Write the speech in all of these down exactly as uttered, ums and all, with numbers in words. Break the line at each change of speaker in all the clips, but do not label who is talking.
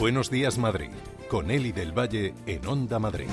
Buenos Días Madrid, con Eli del Valle en Onda Madrid.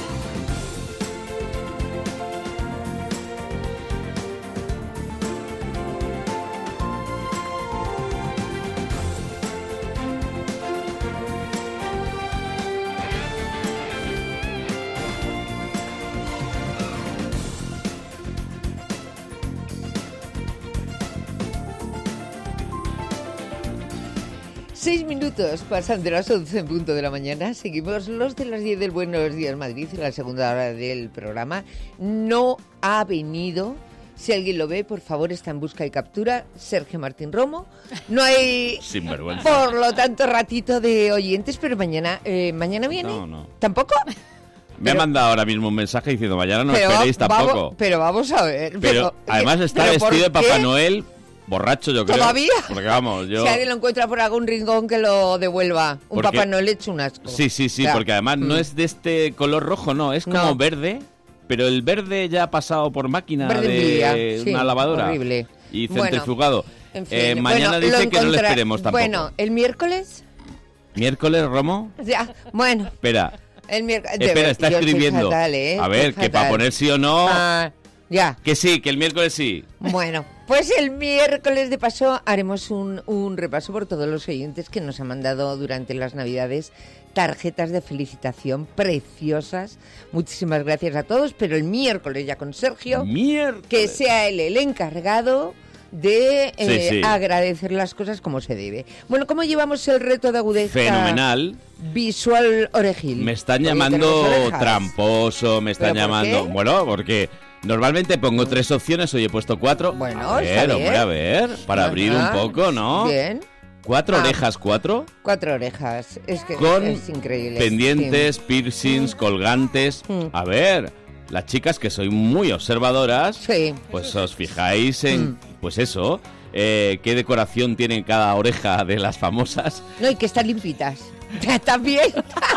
Seis minutos pasan de las once en punto de la mañana. Seguimos los de las diez del Buenos Días Madrid en la segunda hora del programa. No ha venido, si alguien lo ve, por favor, está en busca y captura, Sergio Martín Romo. No hay,
sinvergüenza,
por lo tanto, ratito de oyentes, pero mañana, eh, ¿mañana viene?
No, no.
¿Tampoco?
Me pero, ha mandado ahora mismo un mensaje diciendo, mañana no esperéis tampoco.
Vamos, pero vamos a ver.
Pero,
pero
además está
pero
vestido de Papá Noel. Borracho, yo creo.
¿Todavía?
Porque vamos, yo...
Si alguien lo encuentra por algún rincón, que lo devuelva. Un
porque...
Papá Noel hecho un asco.
Sí, sí, sí,
o sea,
porque además mm. no es de este color rojo, no, es como
no.
verde, pero el verde ya ha pasado por máquina
verde
de
envidia,
una
sí,
lavadora.
Horrible.
Y centrifugado.
Bueno, en fin,
eh, mañana
bueno,
dice
lo
que no le
encontra...
esperemos tampoco.
Bueno, ¿el miércoles?
¿Miércoles, Romo?
Ya, bueno.
Espera.
El miércoles...
Espera, está
Yo
escribiendo.
Fatal, ¿eh?
A ver, que para poner sí o no...
Ah, ya.
Que sí, que el miércoles sí.
Bueno, pues el miércoles de paso haremos un, un repaso por todos los oyentes que nos han mandado durante las Navidades tarjetas de felicitación preciosas. Muchísimas gracias a todos, pero el miércoles ya con Sergio,
miércoles.
que sea él el encargado de eh,
sí, sí.
agradecer las cosas como se debe. Bueno, ¿cómo llevamos el reto de agudeza?
Fenomenal.
Visual orejil.
Me están llamando tramposo, me están llamando... Bueno, porque... Normalmente pongo tres opciones, hoy he puesto cuatro.
Bueno,
a ver,
está
hombre,
bien.
a ver, para
Ajá.
abrir un poco, ¿no?
Bien.
Cuatro
ah.
orejas, cuatro.
Cuatro orejas, es que
con
es increíble.
Pendientes,
sí.
piercings,
mm.
colgantes. Mm. A ver, las chicas que sois muy observadoras,
sí.
pues os fijáis en,
mm.
pues eso, eh, qué decoración tiene cada oreja de las famosas.
No, y que están limpitas. También.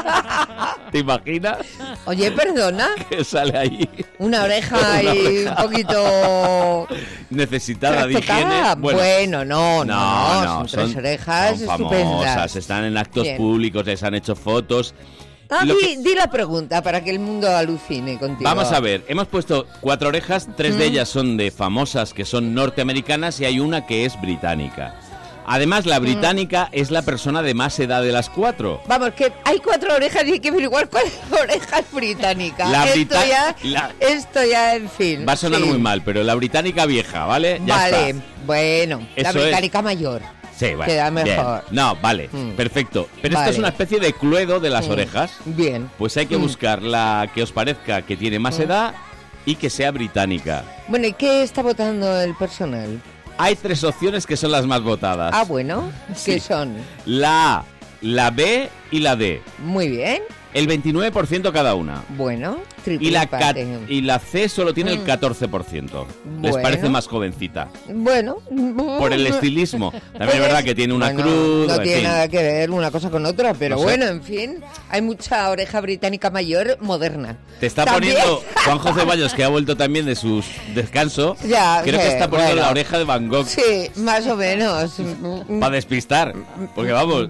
¿Te imaginas?
Oye, perdona.
¿Qué sale ahí?
Una oreja y un poquito...
necesitada de higiene.
Bueno, bueno no, no,
no,
no, son, son tres orejas
son
estupendas.
Famosas, están en actos
Bien.
públicos, les han hecho fotos.
Ah, di,
que...
di la pregunta para que el mundo alucine contigo.
Vamos a ver, hemos puesto cuatro orejas, tres ¿Mm? de ellas son de famosas que son norteamericanas y hay una que es británica. Además, la británica mm. es la persona de más edad de las cuatro.
Vamos, que hay cuatro orejas y hay que averiguar cuál oreja es británica.
La
esto,
brita-
ya,
la...
esto ya, en fin.
Va a sonar
sí.
muy mal, pero la británica vieja, ¿vale? Ya
vale,
está.
bueno,
Eso
la británica
es.
mayor.
Sí, bueno,
queda mejor.
Bien. No, vale, mm. perfecto. Pero
vale.
esto es una especie de cluedo de las mm. orejas.
Bien.
Pues hay que mm. buscar la que os parezca que tiene más mm. edad y que sea británica.
Bueno, ¿y qué está votando el personal?
Hay tres opciones que son las más votadas.
Ah, bueno,
sí.
¿qué son?
La A, la B y la D.
Muy bien.
El veintinueve por ciento cada una.
Bueno, triple
y la
empate.
cat- Y la C solo tiene mm. el catorce por ciento.
Bueno.
Les parece más jovencita.
Bueno.
Por el estilismo. También es verdad que tiene una
bueno,
cruz.
No
en
tiene
fin.
nada que ver una cosa con otra, pero
no sé.
bueno, en fin. Hay mucha oreja británica mayor moderna.
Te está
¿También?
poniendo Juanjo Ceballos, que ha vuelto también de su descanso.
Ya,
creo
sí,
que está poniendo
bueno.
la oreja de Van Gogh.
Sí, más o menos.
Para despistar. Porque vamos,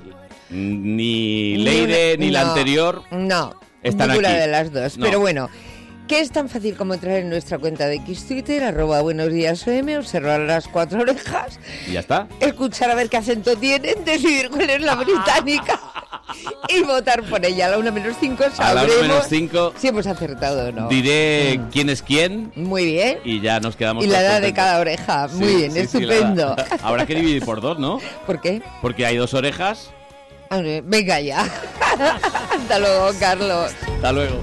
ni Leire ni, ni
no,
la anterior.
No.
Están
ninguna
aquí.
de las dos,
no.
pero bueno, que es tan fácil como entrar en nuestra cuenta de X Twitter, arroba buenos días O M, observar las cuatro orejas,
y ya está,
escuchar a ver qué acento tienen, decidir cuál es la británica y votar por ella. A la una menos cinco
a la una menos cinco
si hemos acertado o no.
Diré mm. quién es quién.
Muy bien.
Y ya nos quedamos.
Y la edad de cada oreja.
Sí,
muy bien,
sí,
estupendo.
Sí, habrá que dividir por dos, ¿no?
¿Por qué?
Porque hay dos orejas.
Venga ya. Hasta luego, Carlos.
Hasta luego.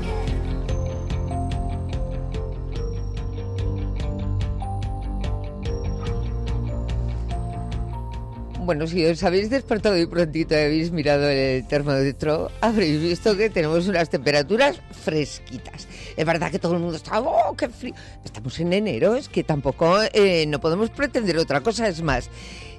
Bueno, si os habéis despertado y prontito y habéis mirado el termómetro, habréis visto que tenemos unas temperaturas fresquitas. Es verdad que todo el mundo está, ¡oh, qué frío! Estamos en enero, es que tampoco eh, no podemos pretender otra cosa. Es más,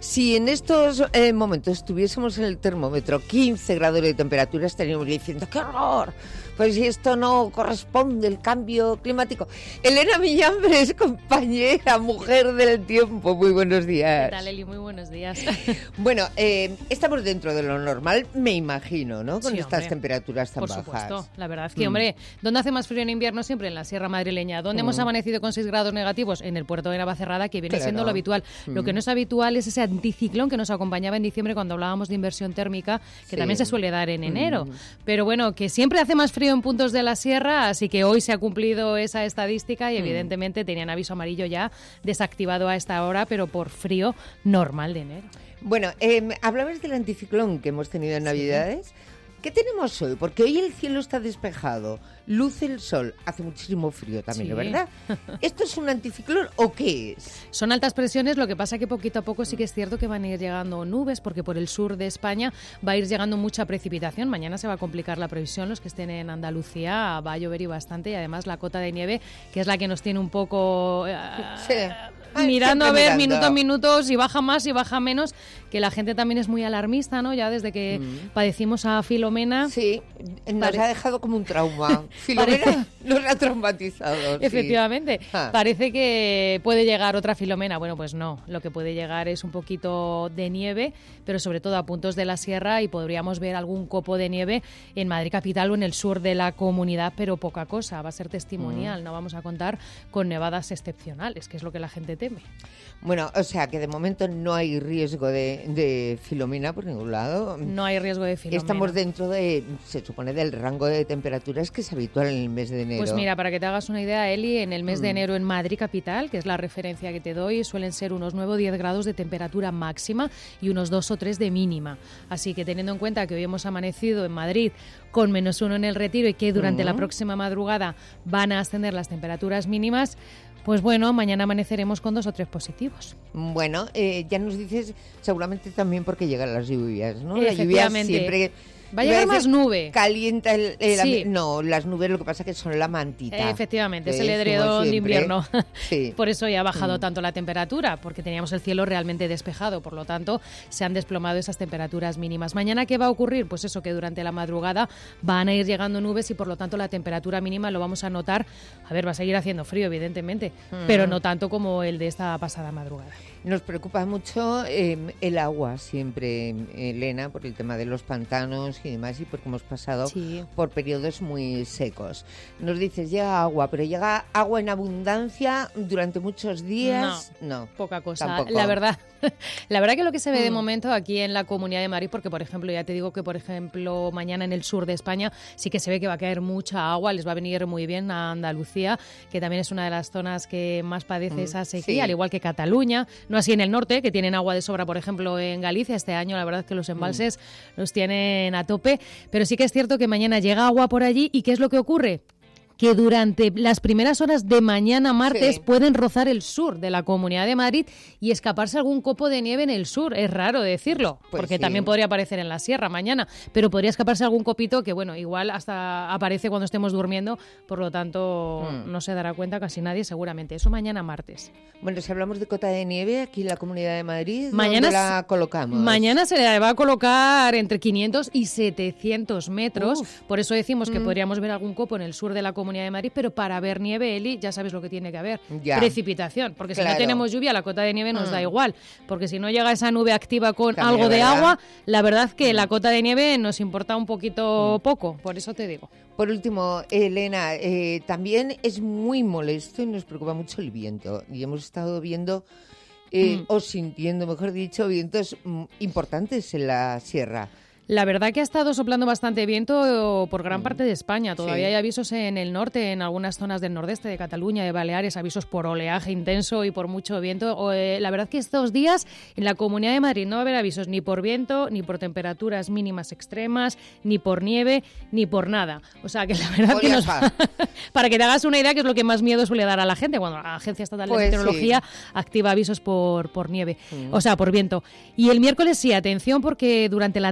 Si en estos eh, momentos estuviésemos en el termómetro quince grados de temperatura, estaríamos diciendo ¡qué horror! Pues si esto no corresponde al cambio climático. Elena Miñambres, compañera, mujer del tiempo, muy buenos días.
¿Qué tal, Eli? Muy buenos días.
Bueno, eh, estamos dentro de lo normal, me imagino, ¿no? Con
Sí,
estas
hombre,
temperaturas tan
por
bajas.
supuesto. La verdad es que,
Mm.
hombre, ¿dónde hace más frío en invierno? Siempre en la Sierra Madrileña. ¿Dónde
Mm.
hemos amanecido con seis grados negativos? En el puerto de Navacerrada, que viene
Claro.
siendo lo habitual.
Mm.
Lo que no es habitual es ese anticiclón que nos acompañaba en diciembre cuando hablábamos de inversión térmica, que
Sí.
también se suele dar en enero.
Mm.
Pero bueno, que siempre hace más frío en puntos de la sierra, así que hoy se ha cumplido esa estadística y evidentemente tenían aviso amarillo ya desactivado a esta hora, pero por frío normal de enero.
Bueno, eh, hablabas del anticiclón que hemos tenido en Navidades. ¿Qué tenemos hoy? Porque hoy el cielo está despejado, luce el sol, hace muchísimo frío también,
Sí.
¿verdad? ¿Esto es un anticiclón o qué es?
Son altas presiones, lo que pasa que poquito a poco sí que es cierto que van a ir llegando nubes, porque por el sur de España va a ir llegando mucha precipitación. Mañana se va a complicar la previsión, los que estén en Andalucía va a llover y bastante, y además la cota de nieve, que es la que nos tiene un poco eh,
Sí. Ay,
mirando a
siempre
ver
mirando.
minuto a minuto, si baja más, si baja menos, que la gente también es muy alarmista, ¿no? Ya desde que padecimos a Filomena.
Sí, nos
Pare-
ha dejado como un trauma. Filomena nos ha traumatizado. sí.
Efectivamente.
Ah.
Parece que puede llegar otra Filomena. Bueno, pues no. Lo que puede llegar es un poquito de nieve, pero sobre todo a puntos de la sierra, y podríamos ver algún copo de nieve en Madrid capital o en el sur de la comunidad, pero poca cosa. Va a ser testimonial.
Mm.
No vamos a contar con nevadas excepcionales, que es lo que la gente teme.
Bueno, o sea que de momento no hay riesgo de, de Filomena por ningún lado.
No hay riesgo de Filomena.
Estamos dentro de, se supone, del rango de temperaturas que es habitual en el mes de enero.
Pues mira, para que te hagas una idea, Eli, en el mes de
Mm.
enero en Madrid capital, que es la referencia que te doy, suelen ser unos nueve o diez grados de temperatura máxima y unos dos o tres de mínima. Así que teniendo en cuenta que hoy hemos amanecido en Madrid con menos uno en el Retiro y que durante
Mm.
la próxima madrugada van a ascender las temperaturas mínimas, pues bueno, mañana amaneceremos con dos o tres positivos.
Bueno, eh, ya nos dices seguramente también porque llegan las lluvias, ¿no? La lluvia
Efectivamente.
siempre...
Va a llegar
veces
más nube.
Calienta el... el
Sí.
ambi- No, las nubes lo que pasa que son la mantita.
Efectivamente, es
que
el
decimos
edredón de
siempre.
invierno.
Sí.
Por eso ya ha bajado
Mm.
tanto la temperatura, porque teníamos el cielo realmente despejado. Por lo tanto, se han desplomado esas temperaturas mínimas. ¿Mañana qué va a ocurrir? Pues eso, que durante la madrugada van a ir llegando nubes y por lo tanto la temperatura mínima lo vamos a notar. A ver, va a seguir haciendo frío, evidentemente,
Mm.
pero no tanto como el de esta pasada madrugada.
Nos preocupa mucho eh, el agua siempre, Elena, por el tema de los pantanos y demás, y porque hemos pasado
Sí.
por periodos muy secos. Nos dices, llega agua, pero llega agua en abundancia durante muchos días. No,
Poca cosa.
tampoco.
La verdad, la verdad que lo que se ve de
Mm.
momento aquí en la Comunidad de Madrid, porque por ejemplo, ya te digo que por ejemplo mañana en el sur de España sí que se ve que va a caer mucha agua, les va a venir muy bien a Andalucía, que también es una de las zonas que más padece
Mm,
esa sequía,
sí.
al igual que Cataluña, no así en el norte, que tienen agua de sobra, por ejemplo en Galicia. Este año la verdad es que los embalses los tienen a tope, pero sí que es cierto que mañana llega agua por allí. ¿Y qué es lo que ocurre? Que durante las primeras horas de mañana martes
Sí.
pueden rozar el sur de la Comunidad de Madrid y escaparse algún copo de nieve en el sur. Es raro decirlo,
Pues
porque
sí.
también podría aparecer en la sierra mañana, pero podría escaparse algún copito que, bueno, igual hasta aparece cuando estemos durmiendo, por lo tanto
Mm.
no se dará cuenta casi nadie seguramente. Eso mañana martes.
Bueno, si hablamos de cota de nieve aquí en la Comunidad de Madrid,
Mañana
¿dónde la
s-
colocamos?
Mañana se le va a colocar entre quinientos y setecientos metros.
Uf.
Por eso decimos que
Mm.
podríamos ver algún copo en el sur de la Comunidad de Madrid, pero para ver nieve, Eli, ya sabes lo que tiene que haber.
Ya.
Precipitación. Porque si
Claro.
no tenemos lluvia, la cota de nieve nos
Mm.
da igual. Porque si no llega esa nube activa con
También
algo
es
de
verdad.
agua, la verdad que la cota de nieve nos importa un poquito poco. Por eso te digo.
Por último, Elena, eh, también es muy molesto y nos preocupa mucho el viento. Y hemos estado viendo, eh,
Mm.
o sintiendo, mejor dicho, vientos mm, importantes en la sierra.
La verdad que ha estado soplando bastante viento por gran parte de España. Todavía
Sí.
hay avisos en el norte, en algunas zonas del nordeste de Cataluña, de Baleares, avisos por oleaje intenso y por mucho viento. O, eh, la verdad que estos días en la Comunidad de Madrid no va a haber avisos ni por viento, ni por temperaturas mínimas extremas, ni por nieve, ni por nada. O sea que la verdad que nos...
Oleaje.
Para que te hagas una idea, que es lo que más miedo suele dar a la gente cuando la Agencia Estatal
Pues
de Meteorología activa avisos por, por nieve,
Mm.
o sea, por viento. Y el miércoles sí, atención, porque durante la tarde, noche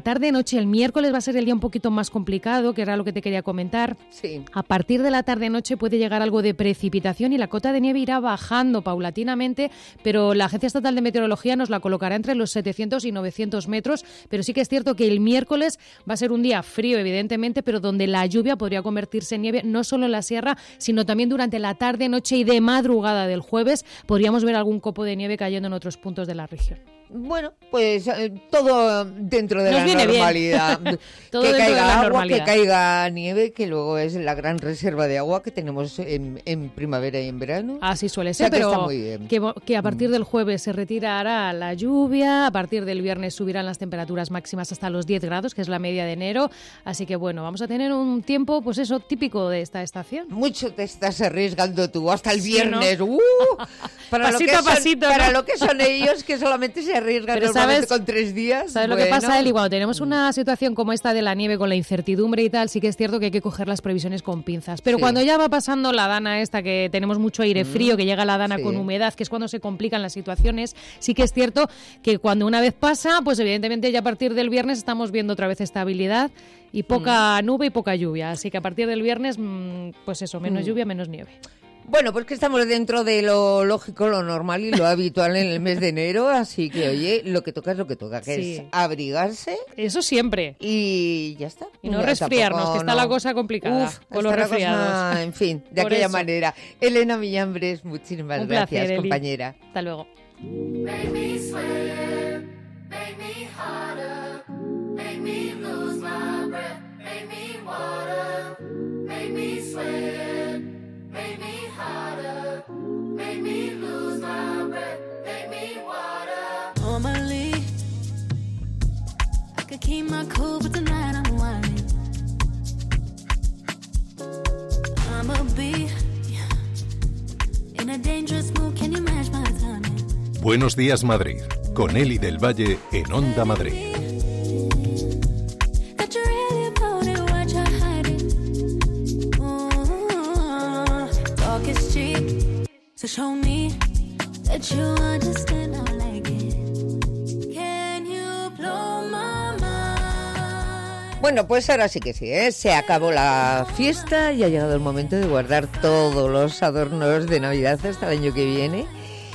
tarde-noche. El miércoles va a ser el día un poquito más complicado, que era lo que te quería comentar.
Sí.
A partir de la tarde-noche puede llegar algo de precipitación y la cota de nieve irá bajando paulatinamente, pero la Agencia Estatal de Meteorología nos la colocará entre los setecientos y novecientos metros. Pero sí que es cierto que el miércoles va a ser un día frío, evidentemente, pero donde la lluvia podría convertirse en nieve, no solo en la sierra, sino también durante la tarde-noche y de madrugada del jueves. Podríamos ver algún copo de nieve cayendo en otros puntos de la región.
Bueno, pues eh, todo dentro de
Nos
la
viene
normalidad.
Todo
que
dentro de
caiga
la
agua,
normalidad.
que caiga nieve, que luego es la gran reserva de agua que tenemos en, en primavera y en verano.
Así suele
O sea,
ser,
que
pero
está muy bien.
que, que a partir del jueves se retirará la lluvia, a partir del viernes subirán las temperaturas máximas hasta los diez grados, que es la media de enero. Así que bueno, vamos a tener un tiempo, pues eso, típico de esta estación.
Mucho te estás arriesgando tú, hasta el
Sí,
viernes.
¿no?
¡Uh! Para, lo
Pasito
que
a
son,
pasito,
para
¿no?
lo que son ellos, que solamente se arriesgan
Pero
normalmente
¿sabes-
con tres días.
¿Sabes lo
bueno.
que pasa, Eli? Cuando tenemos una situación como esta de la nieve con la incertidumbre y tal, sí que es cierto que hay que coger las previsiones con pinzas. Pero
Sí.
cuando ya va pasando la dana esta, que tenemos mucho aire frío, que llega la dana
sí.
con humedad, que es cuando se complican las situaciones, sí que es cierto que cuando una vez pasa, pues evidentemente ya a partir del viernes estamos viendo otra vez estabilidad y poca nube y poca lluvia. Así que a partir del viernes, mm, pues eso, menos
Mm.
lluvia, menos nieve.
Bueno, pues que estamos dentro de lo lógico, lo normal y lo habitual en el mes de enero, así que oye, lo que toca es lo que toca, que
Sí.
es abrigarse
Eso siempre.
y ya está.
Y no
Ya
resfriarnos,
tampoco,
que está
no.
la cosa complicada
Uf,
con los
está la cosa,
resfriados.
en fin, de
Por
aquella
eso.
manera. Elena Millambres, muchísimas
Un
gracias,
placer, Eli.
compañera.
Hasta luego.
Make me sweat, make me harder, make me lose my breath, make me water, make me sweat, make me harder, make me lose my breath, make me water.
Normally, I could keep my cool, but tonight I'm whining. I'ma be in a dangerous mood. Can you match my timing?
Buenos días, Madrid. Con Eli del Valle en Onda Madrid.
That you really about it, what you're hiding. Ooh, talk is cheap, so show me that you understand. I like it. Can you blow my mind?
Bueno, pues ahora sí que sí, ¿eh? Se acabó la fiesta y ha llegado el momento de guardar todos los adornos de Navidad hasta el año que viene.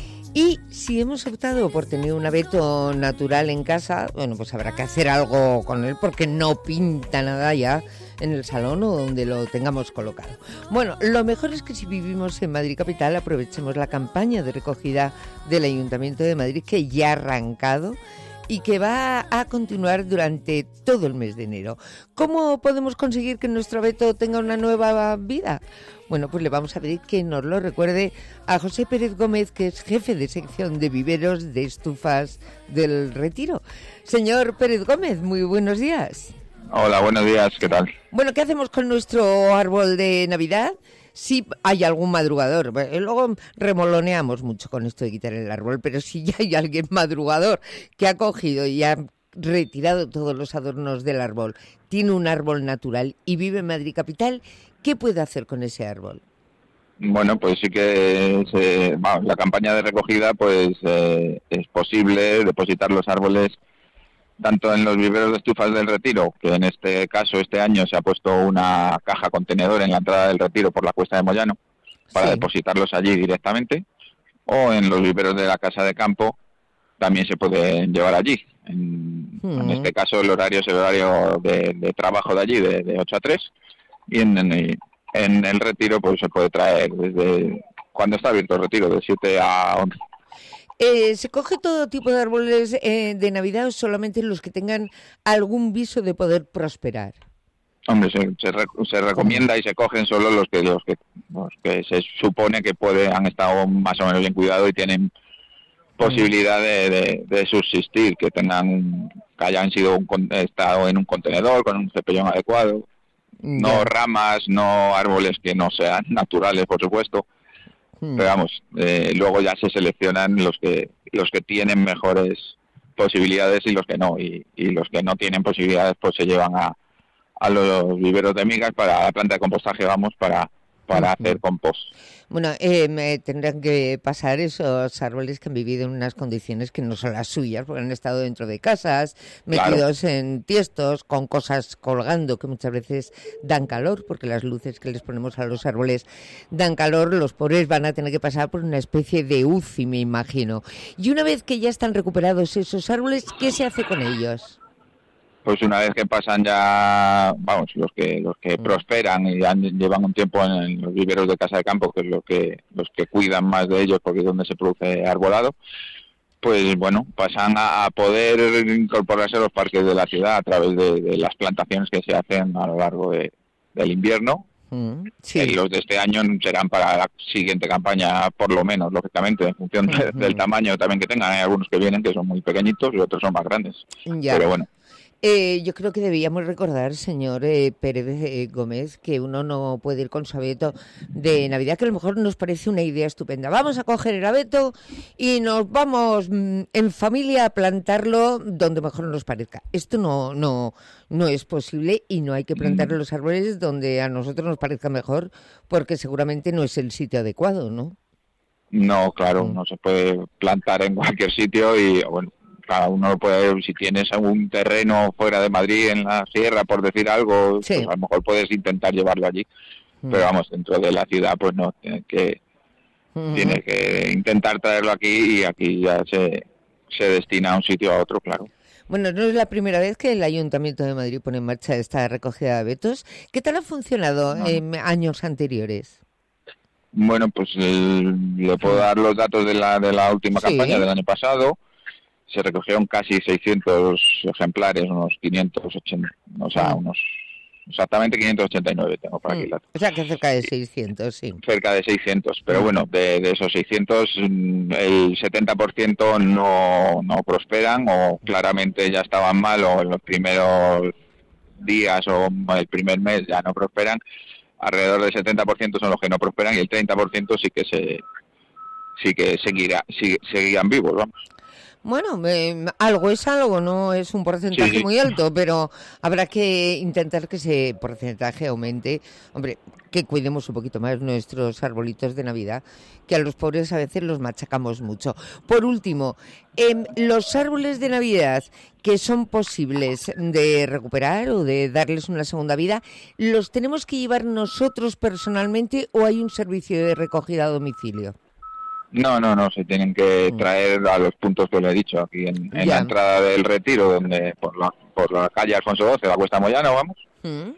Y si hemos optado por tener un abeto natural en casa, bueno, pues habrá que hacer algo con él porque no pinta nada ya en el salón o donde lo tengamos colocado. Bueno, lo mejor es que si vivimos en Madrid Capital aprovechemos la campaña de recogida del Ayuntamiento de Madrid que ya ha arrancado y que va a continuar durante todo el mes de enero. ¿Cómo podemos conseguir que nuestro abeto tenga una nueva vida? Bueno, pues le vamos a pedir que nos lo recuerde a José Pérez Gómez, que es jefe de sección de viveros de estufas del Retiro. Señor Pérez Gómez, muy buenos días.
Hola, buenos días, ¿qué tal?
Bueno, ¿qué hacemos con nuestro árbol de Navidad? Si hay algún madrugador, bueno, luego remoloneamos mucho con esto de quitar el árbol, pero si ya hay alguien madrugador que ha cogido y ha retirado todos los adornos del árbol, tiene un árbol natural y vive en Madrid Capital, ¿qué puede hacer con ese árbol?
Bueno, pues sí que se, bueno, la campaña de recogida, pues eh, es posible depositar los árboles tanto en los viveros de estufas del Retiro, que en este caso este año se ha puesto una caja contenedor en la entrada del Retiro por la Cuesta de Moyano para
Sí.
depositarlos allí directamente, o en los viveros de la Casa de Campo también se pueden llevar allí. En,
Mm.
en este caso el horario es el horario de, de trabajo de allí, de, de ocho a tres, y en, en, el- en el Retiro pues se puede traer desde cuando está abierto el Retiro, de siete a once.
Eh, ¿Se coge todo tipo de árboles eh, de Navidad o solamente los que tengan algún viso de poder prosperar?
Hombre, se, se, re- se recomienda y se cogen solo los que los que, los que se supone que puede, han estado más o menos bien cuidados y tienen posibilidad de, de, de subsistir, que tengan, que hayan sido un, con- estado en un contenedor con un cepellón adecuado, no
Ya.
ramas, no árboles que no sean naturales, por supuesto.
Mm.
Pero vamos, eh, luego ya se seleccionan los que los que tienen mejores posibilidades y los que no, y, y los que no tienen posibilidades pues se llevan a, a los viveros de migas para la planta de compostaje, vamos, para para
Ujú.
hacer compost.
Bueno, eh, me tendrán que pasar esos árboles que han vivido en unas condiciones que no son las suyas, porque han estado dentro de casas, metidos en tiestos, con cosas colgando que muchas veces dan calor, porque las luces que les ponemos a los árboles dan calor. Los pobres van a tener que pasar por una especie de U C I, me imagino. Y una vez que ya están recuperados esos árboles, ¿qué se hace con ellos?
Pues una vez que pasan ya, vamos, los que los que
Mm.
prosperan y han- llevan un tiempo en los viveros de casa de campo, que es lo que los que cuidan más de ellos porque es donde se produce arbolado, pues bueno, pasan a, a poder incorporarse a los parques de la ciudad a través de, de las plantaciones que se hacen a lo largo de- del invierno.
Mm,
Y
sí.
los de este año serán para la siguiente campaña, por lo menos, lógicamente, en función de-
Ujú.
del tamaño también que tengan. Hay algunos que vienen que son muy pequeñitos y otros son más grandes.
Ya.
Pero bueno.
Eh, yo creo que debíamos recordar, señor eh, Pérez eh, Gómez, que uno no puede ir con su abeto de Navidad, que a lo mejor nos parece una idea estupenda. Vamos a coger el abeto y nos vamos mm, en familia a plantarlo donde mejor nos parezca. Esto no, no, no es posible y no hay que plantar los árboles donde a nosotros nos parezca mejor, porque seguramente no es el sitio adecuado, ¿no?
No, claro,
Mm.
no se puede plantar en cualquier sitio y, bueno, cada uno puede, si tienes un terreno fuera de Madrid, en la sierra, por decir algo,
Sí.
pues a lo mejor puedes intentar llevarlo allí.
Mm.
Pero vamos, dentro de la ciudad, pues no, tiene que,
Ujú.
tiene que intentar traerlo aquí y aquí ya se, se destina a un sitio a otro, claro.
Bueno, no es la primera vez que el Ayuntamiento de Madrid pone en marcha esta recogida de abetos. ¿Qué tal ha funcionado
No.
en años anteriores?
Bueno, pues el- le puedo dar los datos de la, de la última
Sí.
campaña del año pasado. Se recogieron casi seiscientos ejemplares, unos quinientos ochenta, o sea,
Mm.
unos exactamente quinientos ochenta y nueve tengo por aquí el
Mm,
dato.
O sea, que cerca de seiscientos, sí.
Cerca de seiscientos, pero
Mm.
bueno, de, de esos seiscientos, mm, el setenta por ciento no, no prosperan o claramente ya estaban mal o en los primeros días o el primer mes ya no prosperan. Alrededor del setenta por ciento son los que no prosperan y el treinta por ciento sí que se sí que seguirá, sí- seguían vivos, vamos.
Bueno, eh, algo es algo, no es un porcentaje
Sí, sí.
muy alto, pero habrá que intentar que ese porcentaje aumente. Hombre, que cuidemos un poquito más nuestros arbolitos de Navidad, que a los pobres a veces los machacamos mucho. Por último, em, los árboles de Navidad que son posibles de recuperar o de darles una segunda vida, ¿los tenemos que llevar nosotros personalmente o hay un servicio de recogida a domicilio?
No, no, no, se tienen que
Mm.
traer a los puntos que le he dicho, aquí en, en
Ya.
la entrada del Retiro, donde por la, por la calle Alfonso doce, la Cuesta Moyano, vamos,
¿Mm?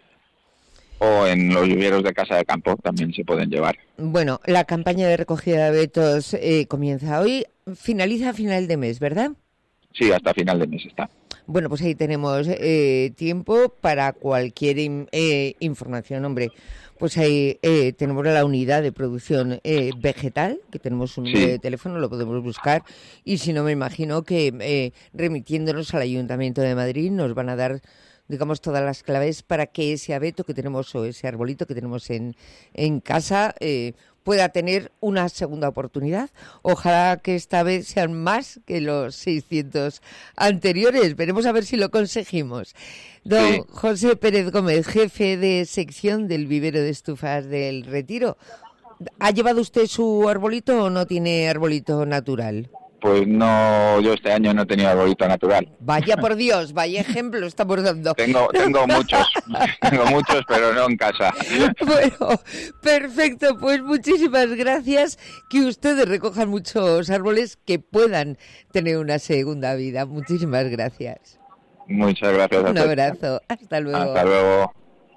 o en los viveros de casa de campo también se pueden llevar.
Bueno, la campaña de recogida de abetos eh, comienza hoy, finaliza a final de mes, ¿verdad?
Sí, hasta final de mes está.
Bueno, pues ahí tenemos eh, tiempo para cualquier in- eh, información, hombre. Pues ahí eh, tenemos la unidad de producción eh, vegetal, que tenemos un
Sí.
número de teléfono, lo podemos buscar. Y si no, me imagino que eh, remitiéndonos al Ayuntamiento de Madrid nos van a dar, digamos, todas las claves para que ese abeto que tenemos o ese arbolito que tenemos en, en casa eh, pueda tener una segunda oportunidad. Ojalá que esta vez sean más que los seiscientos anteriores. Veremos a ver si lo conseguimos. Don
Sí.
José Pérez Gómez, jefe de sección del vivero de estufas del Retiro. ¿Ha llevado usted su arbolito o no tiene arbolito natural?
Pues no, yo este año no he tenido arbolito natural.
Vaya por Dios, vaya ejemplo estamos dando.
Tengo, tengo muchos, tengo muchos, pero no en casa.
Bueno, perfecto, pues muchísimas gracias. Que ustedes recojan muchos árboles que puedan tener una segunda vida. Muchísimas gracias.
Muchas gracias a
Un
todos.
abrazo. Hasta luego.
Hasta luego.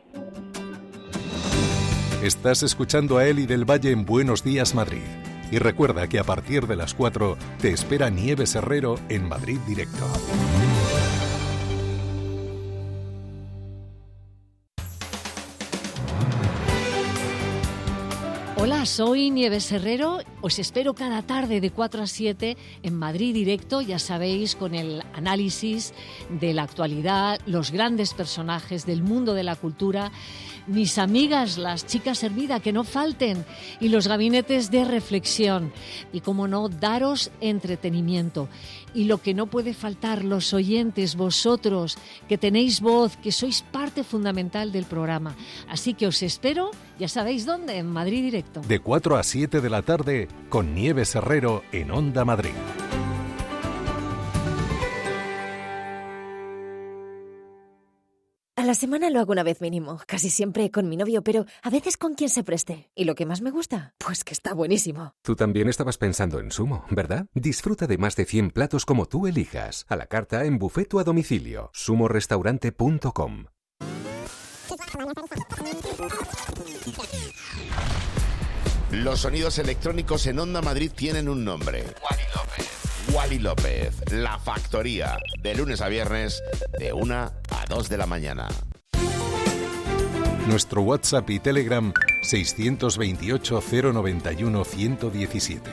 Estás escuchando a Eli del Valle en Buenos Días Madrid. Y recuerda que a partir de las cuatro te espera Nieves Herrero en Madrid Directo.
Hola, soy Nieves Herrero Os espero cada tarde de cuatro a siete en Madrid Directo, ya sabéis, con el análisis de la actualidad, los grandes personajes del mundo de la cultura, mis amigas, las chicas Hermida, que no falten, y los gabinetes de reflexión. Y, como no, daros entretenimiento. Y lo que no puede faltar, los oyentes, vosotros, que tenéis voz, que sois parte fundamental del programa. Así que os espero, ya sabéis dónde, en Madrid Directo.
De cuatro a siete de la tarde, con Nieves Herrero en Onda Madrid.
A la semana lo hago una vez mínimo, casi siempre con mi novio, pero a veces con quien se preste. ¿Y lo que más me gusta? Pues que está buenísimo.
Tú también estabas pensando en Sumo, ¿verdad? Disfruta de más de cien platos como tú elijas. A la carta, en buffet o a domicilio. sumo restaurante punto com.
Los sonidos electrónicos en Onda Madrid tienen un nombre. Wally López. Wally López, La Factoría, de lunes a viernes, de una a dos de la mañana.
Nuestro WhatsApp y Telegram seiscientos veintiocho, cero noventa y uno, ciento diecisiete.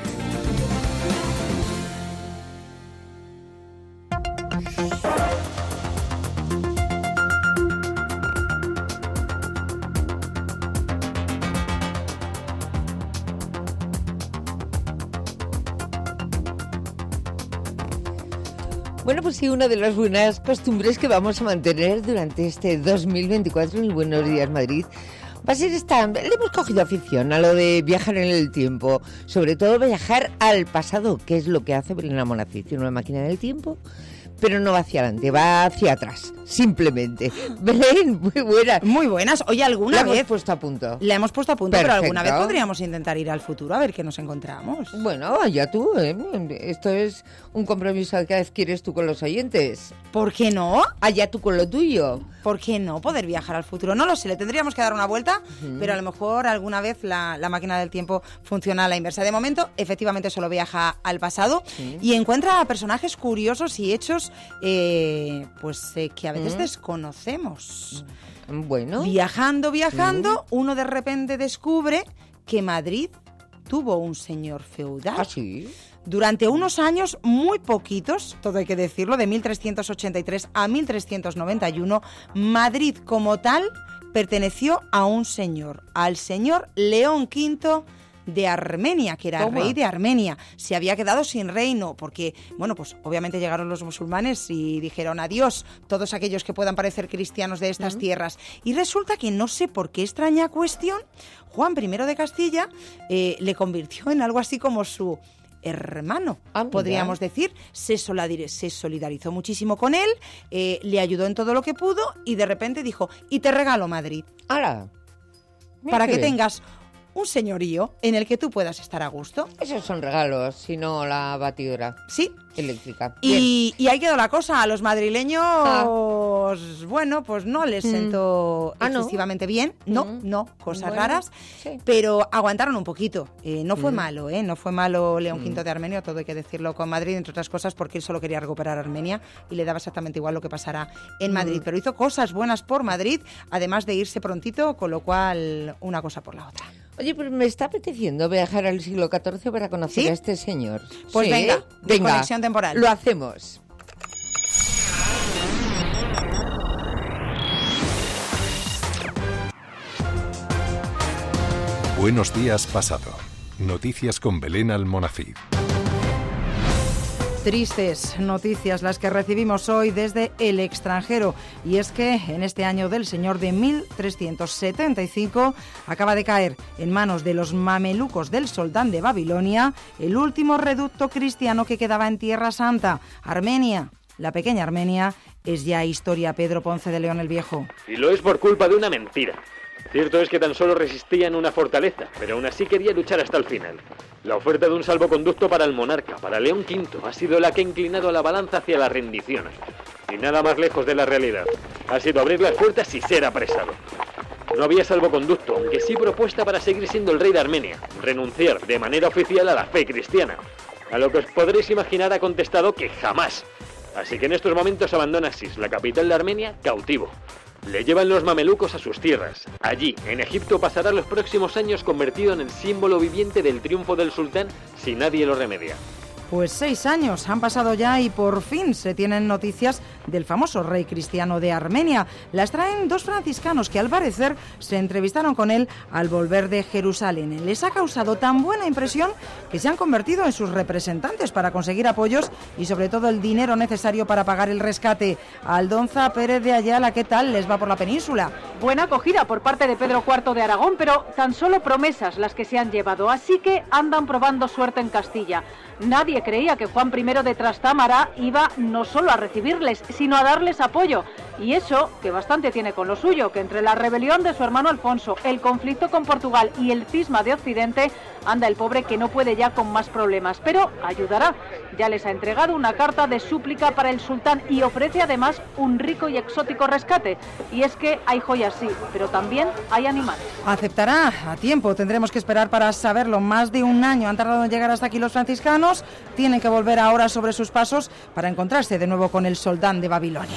Bueno, pues sí, una de las buenas costumbres que vamos a mantener durante este dos mil veinticuatro en el Buenos Días Madrid va a ser esta. Le hemos cogido afición a lo de viajar en el tiempo, sobre todo viajar al pasado, que es lo que hace Belén Almonacid. Tiene una máquina del tiempo, pero no va hacia adelante, va hacia atrás, simplemente. Belén, muy buena.
Muy buenas. Oye, ¿alguna
la
vez?
La hemos puesto a punto.
La hemos puesto a punto,
Perfecto.
Pero alguna vez podríamos intentar ir al futuro a ver qué nos encontramos.
Bueno, ya tú, ¿eh? Esto es un compromiso que adquieres tú con los oyentes.
¿Por qué no?
Allá tú con lo tuyo.
¿Por qué no poder viajar al futuro? No lo sé, le tendríamos que dar una vuelta, uh-huh. pero a lo mejor alguna vez la, la máquina del tiempo funciona a la inversa. De momento, efectivamente, solo viaja al pasado uh-huh. y encuentra a personajes curiosos y hechos eh, pues eh, que a veces uh-huh. desconocemos.
Bueno.
Viajando, viajando, uh-huh. uno de repente descubre que Madrid tuvo un señor feudal.
¿Ah, sí?
Durante unos años muy poquitos, todo hay que decirlo, de mil trescientos ochenta y tres a mil trescientos noventa y uno, Madrid como tal perteneció a un señor, al señor León quinto de Armenia, que era
Toma.
rey de Armenia. Se había quedado sin reino porque, bueno, pues obviamente llegaron los musulmanes y dijeron adiós todos aquellos que puedan parecer cristianos de estas uh-huh. tierras. Y resulta que, no sé por qué extraña cuestión, Juan primero de Castilla eh, le convirtió en algo así como su hermano, ah, podríamos decir. Se, se solidarizó muchísimo con él, eh, le ayudó en todo lo que pudo y de repente dijo, y te regalo Madrid.
¡Hala!
Para que tengas un señorío en el que tú puedas estar a gusto.
Esos son regalos, si no la batidora.
Sí.
Eléctrica.
Y, y ahí quedó la cosa. A los madrileños, ah. bueno, pues no les
mm.
sentó
ah,
excesivamente
¿no?
bien. No,
mm.
no, cosas
bueno,
raras.
Sí.
Pero aguantaron un poquito. Eh, no fue
mm.
malo, ¿eh? No fue malo León
mm.
quinto de Armenia, todo hay que decirlo, con Madrid, entre otras cosas, porque él solo quería recuperar Armenia y le daba exactamente igual lo que pasara en Madrid. Mm. Pero hizo cosas buenas por Madrid, además de irse prontito, con lo cual una cosa por la otra.
Oye, pues me está apeteciendo viajar al siglo catorce para conocer
¿Sí?
a este señor.
Pues
sí,
venga,
venga,
conexión temporal.
Lo hacemos.
Buenos días, pasado. Noticias con Belén Almonacid.
Tristes noticias las que recibimos hoy desde el extranjero, y es que en este año del señor de mil trescientos setenta y cinco acaba de caer en manos de los mamelucos del Soldán de Babilonia el último reducto cristiano que quedaba en Tierra Santa, Armenia. La pequeña Armenia es ya historia. Pedro Ponce de León el Viejo.
Y lo es por culpa de una mentira. Cierto es que tan solo resistía en una fortaleza, pero aún así quería luchar hasta el final. La oferta de un salvoconducto para el monarca, para León quinto, ha sido la que ha inclinado la balanza hacia la rendición. Y nada más lejos de la realidad. Ha sido abrir las puertas y ser apresado. No había salvoconducto, aunque sí propuesta para seguir siendo el rey de Armenia, renunciar de manera oficial a la fe cristiana. A lo que os podréis imaginar ha contestado que jamás. Así que en estos momentos abandona Asís, la capital de Armenia, cautivo. Le llevan los mamelucos a sus tierras. Allí, en Egipto, pasará los próximos años convertido en el símbolo viviente del triunfo del sultán si nadie lo remedia.
Pues seis años han pasado ya y por fin se tienen noticias del famoso rey cristiano de Armenia. Las traen dos franciscanos que al parecer se entrevistaron con él al volver de Jerusalén. Les ha causado tan buena impresión que se han convertido en sus representantes para conseguir apoyos y sobre todo el dinero necesario para pagar el rescate. Aldonza Pérez de Ayala, ¿qué tal les va por la península?
Buena acogida por parte de Pedro cuarto de Aragón, pero tan solo promesas las que se han llevado, así que andan probando suerte en Castilla. Nadie creía que Juan primero de Trastámara iba no solo a recibirles, sino a darles apoyo. Y eso, que bastante tiene con lo suyo, que entre la rebelión de su hermano Alfonso, el conflicto con Portugal y el cisma de Occidente, anda el pobre que no puede ya con más problemas. Pero ayudará. Ya les ha entregado una carta de súplica para el sultán y ofrece además un rico y exótico rescate. Y es que hay joyas sí, pero también hay animales.
Aceptará a tiempo, tendremos que esperar para saberlo. Más de un año han tardado en llegar hasta aquí los franciscanos. Tienen que volver ahora sobre sus pasos para encontrarse de nuevo con el soldán de Babilonia.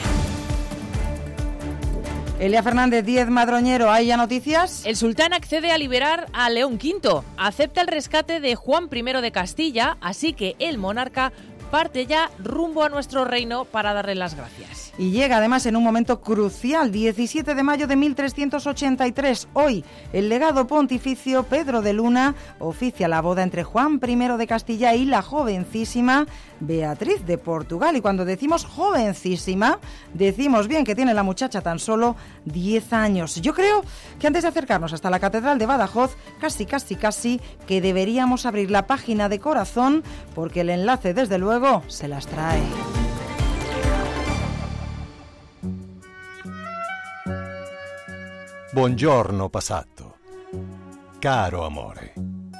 Elia Fernández, diez Madroñero, ¿hay ya noticias?
El sultán accede a liberar a León quinto, acepta el rescate de Juan primero de Castilla, así que el monarca parte ya rumbo a nuestro reino para darle las gracias.
Y llega además en un momento crucial, diecisiete de mayo de mil trescientos ochenta y tres. Hoy, el legado pontificio Pedro de Luna oficia la boda entre Juan primero de Castilla y la jovencísima Beatriz de Portugal. Y cuando decimos jovencísima, decimos bien que tiene la muchacha tan solo diez años. Yo creo que antes de acercarnos hasta la Catedral de Badajoz, casi, casi, casi, que deberíamos abrir la página de Corazón, porque el enlace, desde luego, se las trae.
Buongiorno passato, caro amore.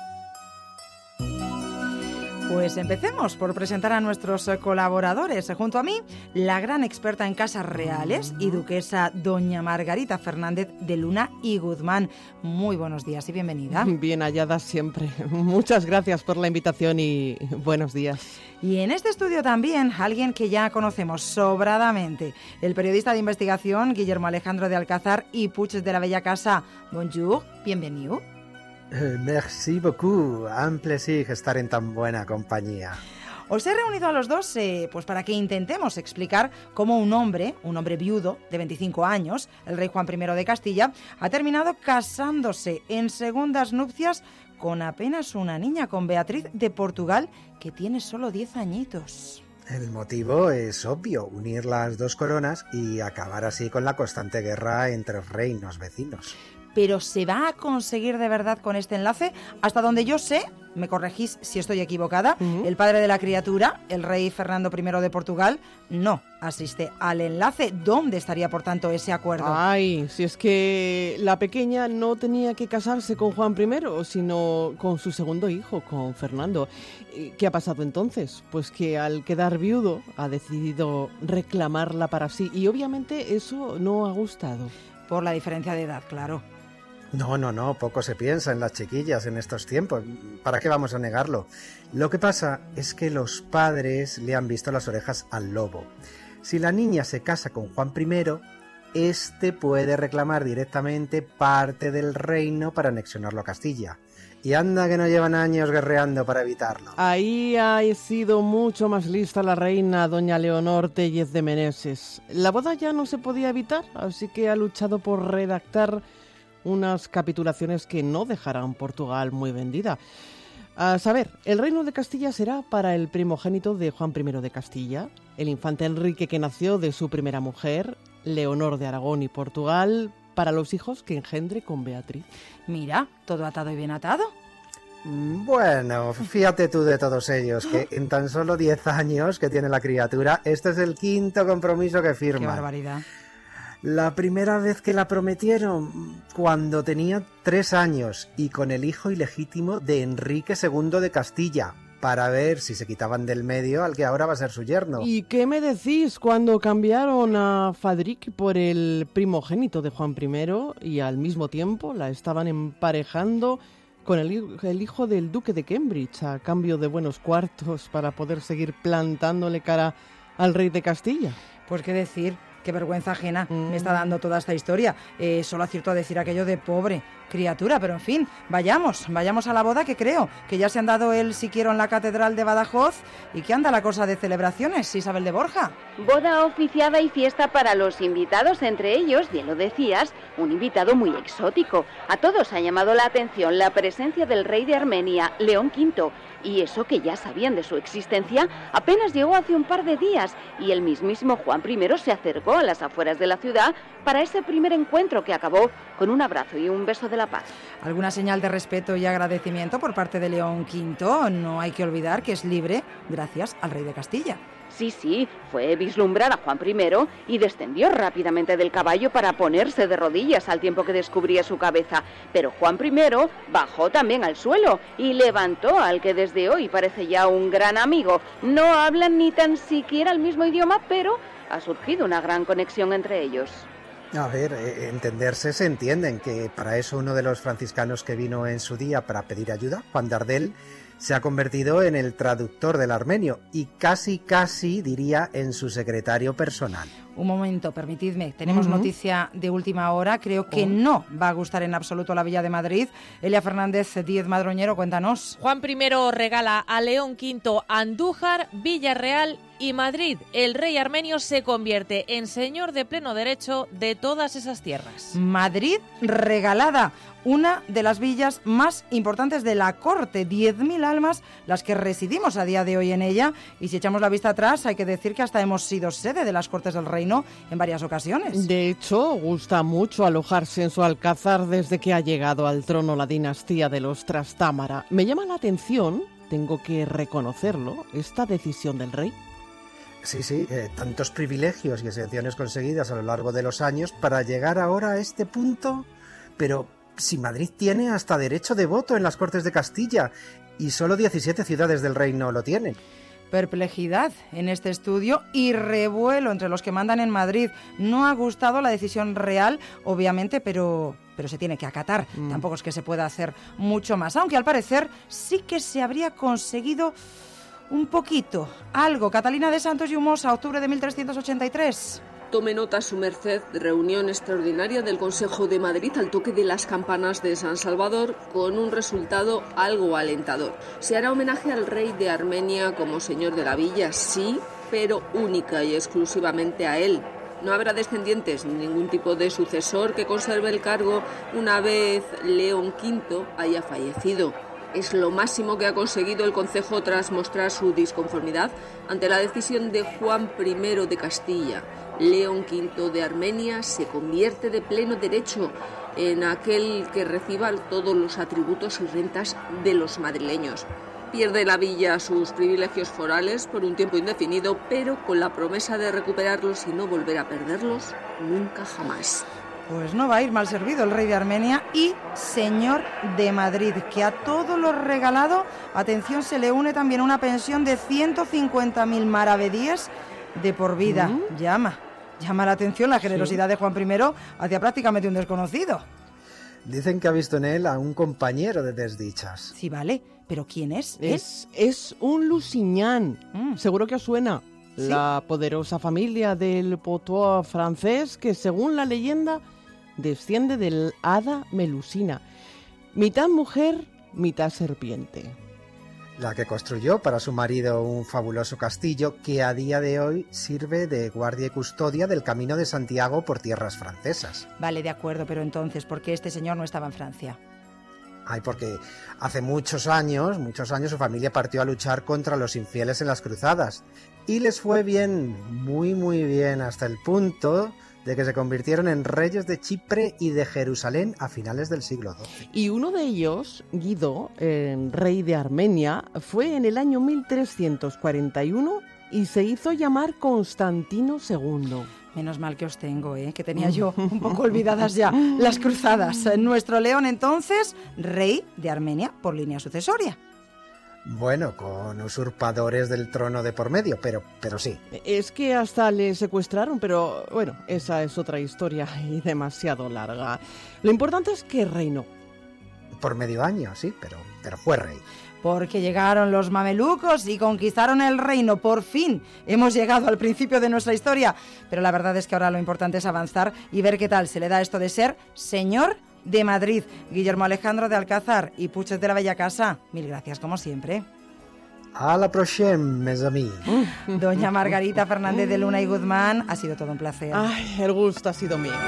Pues empecemos por presentar a nuestros colaboradores. Junto a mí, la gran experta en casas reales y duquesa doña Margarita Fernández de Luna y Guzmán. Muy buenos días y bienvenida.
Bien hallada siempre. Muchas gracias por la invitación y buenos días.
Y en este estudio también, alguien que ya conocemos sobradamente, el periodista de investigación Guillermo Alejandro de Alcázar y Puig de la Bella Casa. Bonjour, bienvenido.
Eh, merci beaucoup, un plaisir estar en tan buena compañía.
Os he reunido a los dos eh, pues para que intentemos explicar cómo un hombre, un hombre viudo de veinticinco años, el rey Juan primero de Castilla, ha terminado casándose en segundas nupcias con apenas una niña, con Beatriz de Portugal, que tiene solo diez añitos.
El motivo es obvio, unir las dos coronas y acabar así con la constante guerra entre reinos vecinos.
¿Pero se va a conseguir de verdad con este enlace? Hasta donde yo sé, me corregís si estoy equivocada, uh-huh. el padre de la criatura, el rey Fernando primero de Portugal, no asiste al enlace. ¿Dónde estaría, por tanto, ese acuerdo?
Ay, si es que la pequeña no tenía que casarse con Juan primero, sino con su segundo hijo, con Fernando. ¿Qué ha pasado entonces? Pues que al quedar viudo ha decidido reclamarla para sí y obviamente eso no ha gustado.
Por la diferencia de edad, claro.
No, no, no, poco se piensa en las chiquillas en estos tiempos. ¿Para qué vamos a negarlo? Lo que pasa es que los padres le han visto las orejas al lobo. Si la niña se casa con Juan primero, este puede reclamar directamente parte del reino para anexionarlo a Castilla. Y anda que no llevan años guerreando para evitarlo.
Ahí ha sido mucho más lista la reina doña Leonor Tellez de Meneses. La boda ya no se podía evitar, así que ha luchado por redactar unas capitulaciones que no dejarán Portugal muy vendida. A saber, el reino de Castilla será para el primogénito de Juan primero de Castilla, el infante Enrique que nació de su primera mujer, Leonor de Aragón y Portugal, para los hijos que engendre con Beatriz.
Mira, todo atado y bien atado.
Bueno, fíjate tú de todos ellos, que en tan solo diez años que tiene la criatura, este es el quinto compromiso que firma.
¡Qué barbaridad!
La primera vez que la prometieron, cuando tenía tres años, y con el hijo ilegítimo de Enrique segundo de Castilla, para ver si se quitaban del medio al que ahora va a ser su yerno.
¿Y qué me decís cuando cambiaron a Fadrique por el primogénito de Juan primero y al mismo tiempo la estaban emparejando con el, el hijo del duque de Cambridge a cambio de buenos cuartos para poder seguir plantándole cara al rey de Castilla?
Pues qué decir, qué vergüenza ajena mm. me está dando toda esta historia. Eh, solo acierto a decir aquello de pobre criatura, pero en fin, vayamos, vayamos a la boda, que creo que ya se han dado el si quiero en la Catedral de Badajoz. ¿Y qué anda la cosa de celebraciones, Isabel de Borja?
Boda oficiada y fiesta para los invitados, entre ellos, ya lo decías, un invitado muy exótico. A todos ha llamado la atención la presencia del rey de Armenia, León quinto, y eso que ya sabían de su existencia apenas llegó hace un par de días, y el mismísimo Juan primero se acercó a las afueras de la ciudad para ese primer encuentro que acabó con un abrazo y un beso de la paz.
¿Alguna señal de respeto y agradecimiento por parte de León quinto? No hay que olvidar que es libre gracias al rey de Castilla.
Sí, sí, fue vislumbrar a Juan primero y descendió rápidamente del caballo para ponerse de rodillas al tiempo que descubría su cabeza. Pero Juan primero bajó también al suelo y levantó al que desde hoy parece ya un gran amigo. No hablan ni tan siquiera el mismo idioma, pero ha surgido una gran conexión entre ellos.
A ver, eh, entenderse se entienden, que para eso uno de los franciscanos que vino en su día para pedir ayuda, Juan de Ardel, se ha convertido en el traductor del armenio y casi, casi, diría, en su secretario personal.
Un momento, permitidme, tenemos
Uh-huh.
noticia de última hora, creo que
Oh.
no va a gustar en absoluto la Villa de Madrid. Elia Fernández Díez Madroñero, cuéntanos.
Juan primero regala a León quinto Andújar, Villarreal y Madrid. El rey armenio se convierte en señor de pleno derecho de todas esas tierras.
Madrid regalada, una de las villas más importantes de la corte, diez mil almas las que residimos a día de hoy en ella, y si echamos la vista atrás hay que decir que hasta hemos sido sede de las Cortes del Reino en varias ocasiones.
De hecho, gusta mucho alojarse en su alcázar desde que ha llegado al trono la dinastía de los Trastámara. Me llama la atención, tengo que reconocerlo, esta decisión del rey.
Sí, sí, eh, tantos privilegios y exenciones conseguidas a lo largo de los años para llegar ahora a este punto, pero si Madrid tiene hasta derecho de voto en las Cortes de Castilla y solo diecisiete ciudades del reino lo tienen.
Perplejidad en este estudio y revuelo entre los que mandan en Madrid. No ha gustado la decisión real, obviamente, pero, pero se tiene que acatar. Mm. Tampoco es que se pueda hacer mucho más, aunque al parecer sí que se habría conseguido un poquito, algo. Catalina de Santos y Humosa, octubre de mil trescientos ochenta y tres.
Tome nota su merced, reunión extraordinaria del Consejo de Madrid al toque de las campanas de San Salvador con un resultado algo alentador. Se hará homenaje al rey de Armenia como señor de la villa, sí, pero única y exclusivamente a él. No habrá descendientes ni ningún tipo de sucesor que conserve el cargo una vez León quinto haya fallecido. Es lo máximo que ha conseguido el Concejo tras mostrar su disconformidad ante la decisión de Juan primero de Castilla. León quinto de Armenia se convierte de pleno derecho en aquel que reciba todos los atributos y rentas de los madrileños. Pierde la villa sus privilegios forales por un tiempo indefinido, pero con la promesa de recuperarlos y no volver a perderlos nunca jamás.
Pues no va a ir mal servido el rey de Armenia y señor de Madrid, que a todo lo regalado, atención, se le une también una pensión de ciento cincuenta mil maravedíes de por vida. ¿Mm? Llama, llama la atención la generosidad sí. de Juan primero hacia prácticamente un desconocido.
Dicen que ha visto en él a un compañero de desdichas.
Sí, vale, pero ¿quién es?
Es, es un Lusignan, mm. seguro que os suena. ¿Sí? La poderosa familia del Poitou francés que, según la leyenda, desciende del hada Melusina. Mitad mujer, mitad serpiente.
La que construyó para su marido un fabuloso castillo que a día de hoy sirve de guardia y custodia del Camino de Santiago por tierras francesas.
Vale, de acuerdo, pero entonces, ¿por qué este señor no estaba en Francia?
Ay, porque hace muchos años, muchos años su familia partió a luchar contra los infieles en las cruzadas. Y les fue bien, muy muy bien, hasta el punto de que se convirtieron en reyes de Chipre y de Jerusalén a finales del siglo doce.
Y uno de ellos, Guido, eh, rey de Armenia, fue en el año mil trescientos cuarenta y uno y se hizo llamar Constantino segundo.
Menos mal que os tengo, ¿eh? Que tenía yo un poco olvidadas ya las cruzadas. Nuestro León, entonces, rey de Armenia por línea sucesoria.
Bueno, con usurpadores del trono de por medio, pero, pero sí.
Es que hasta le secuestraron, pero bueno, esa es otra historia y demasiado larga. Lo importante es que reinó.
Por medio año, sí, pero, pero fue rey.
porque llegaron los mamelucos y conquistaron el reino. Por fin hemos llegado al principio de nuestra historia, pero la verdad es que ahora lo importante es avanzar y ver qué tal se le da esto de ser señor de Madrid. Guillermo Alejandro de Alcázar y Puches de la Bella Casa, mil gracias como siempre.
A la próxima, mes amis.
Doña Margarita Fernández de Luna y Guzmán, ha sido todo un placer.
Ay, el gusto ha sido mío.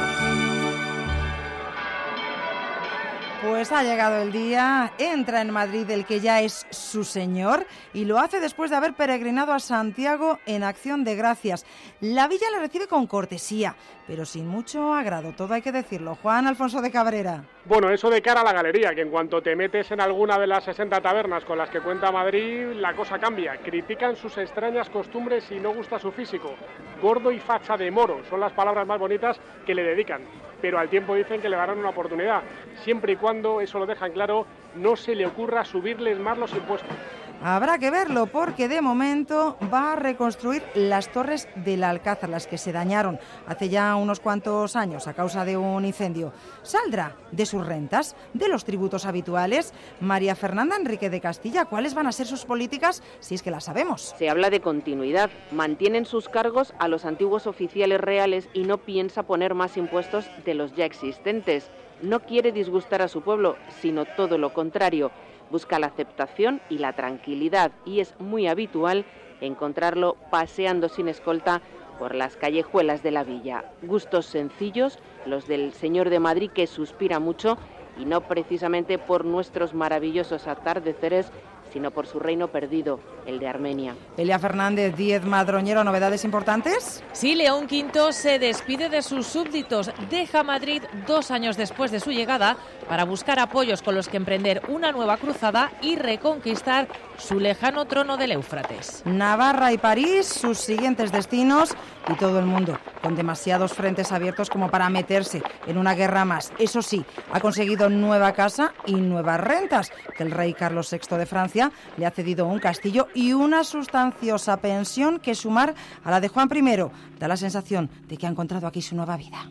Pues ha llegado el día, entra en Madrid el que ya es su señor y lo hace después de haber peregrinado a Santiago en acción de gracias. La villa le recibe con cortesía, pero sin mucho agrado, todo hay que decirlo. Juan Alfonso de Cabrera.
Bueno, eso de cara a la galería, que en cuanto te metes en alguna de las sesenta tabernas con las que cuenta Madrid, la cosa cambia. Critican sus extrañas costumbres y no gusta su físico. Gordo y facha de moro son las palabras más bonitas que le dedican. Pero al tiempo dicen que le darán una oportunidad, siempre y cuando, eso lo dejan claro, no se le ocurra subirles más los impuestos.
Habrá que verlo porque de momento va a reconstruir las torres del Alcázar, las que se dañaron hace ya unos cuantos años a causa de un incendio. ¿Saldrá de sus rentas, de los tributos habituales? María Fernanda Enrique de Castilla, ¿cuáles van a ser sus políticas si es que las sabemos?
Se habla de continuidad. Mantienen sus cargos a los antiguos oficiales reales y no piensa poner más impuestos de los ya existentes. No quiere disgustar a su pueblo, sino todo lo contrario. Busca la aceptación y la tranquilidad y es muy habitual encontrarlo paseando sin escolta por las callejuelas de la villa. Gustos sencillos, los del señor de Madrid, que suspira mucho y no precisamente por nuestros maravillosos atardeceres, sino por su reino perdido, el de Armenia.
Elia Fernández Díez Madroñero, ¿novedades importantes?
Sí, León quinto se despide de sus súbditos, deja Madrid dos años después de su llegada para buscar apoyos con los que emprender una nueva cruzada y reconquistar su lejano trono del Éufrates.
Navarra y París, sus siguientes destinos, y todo el mundo con demasiados frentes abiertos como para meterse en una guerra más. Eso sí, ha conseguido nueva casa y nuevas rentas, que el rey Carlos sexto de Francia le ha cedido un castillo y una sustanciosa pensión que sumar a la de Juan primero. Da la sensación de que ha encontrado aquí su nueva vida.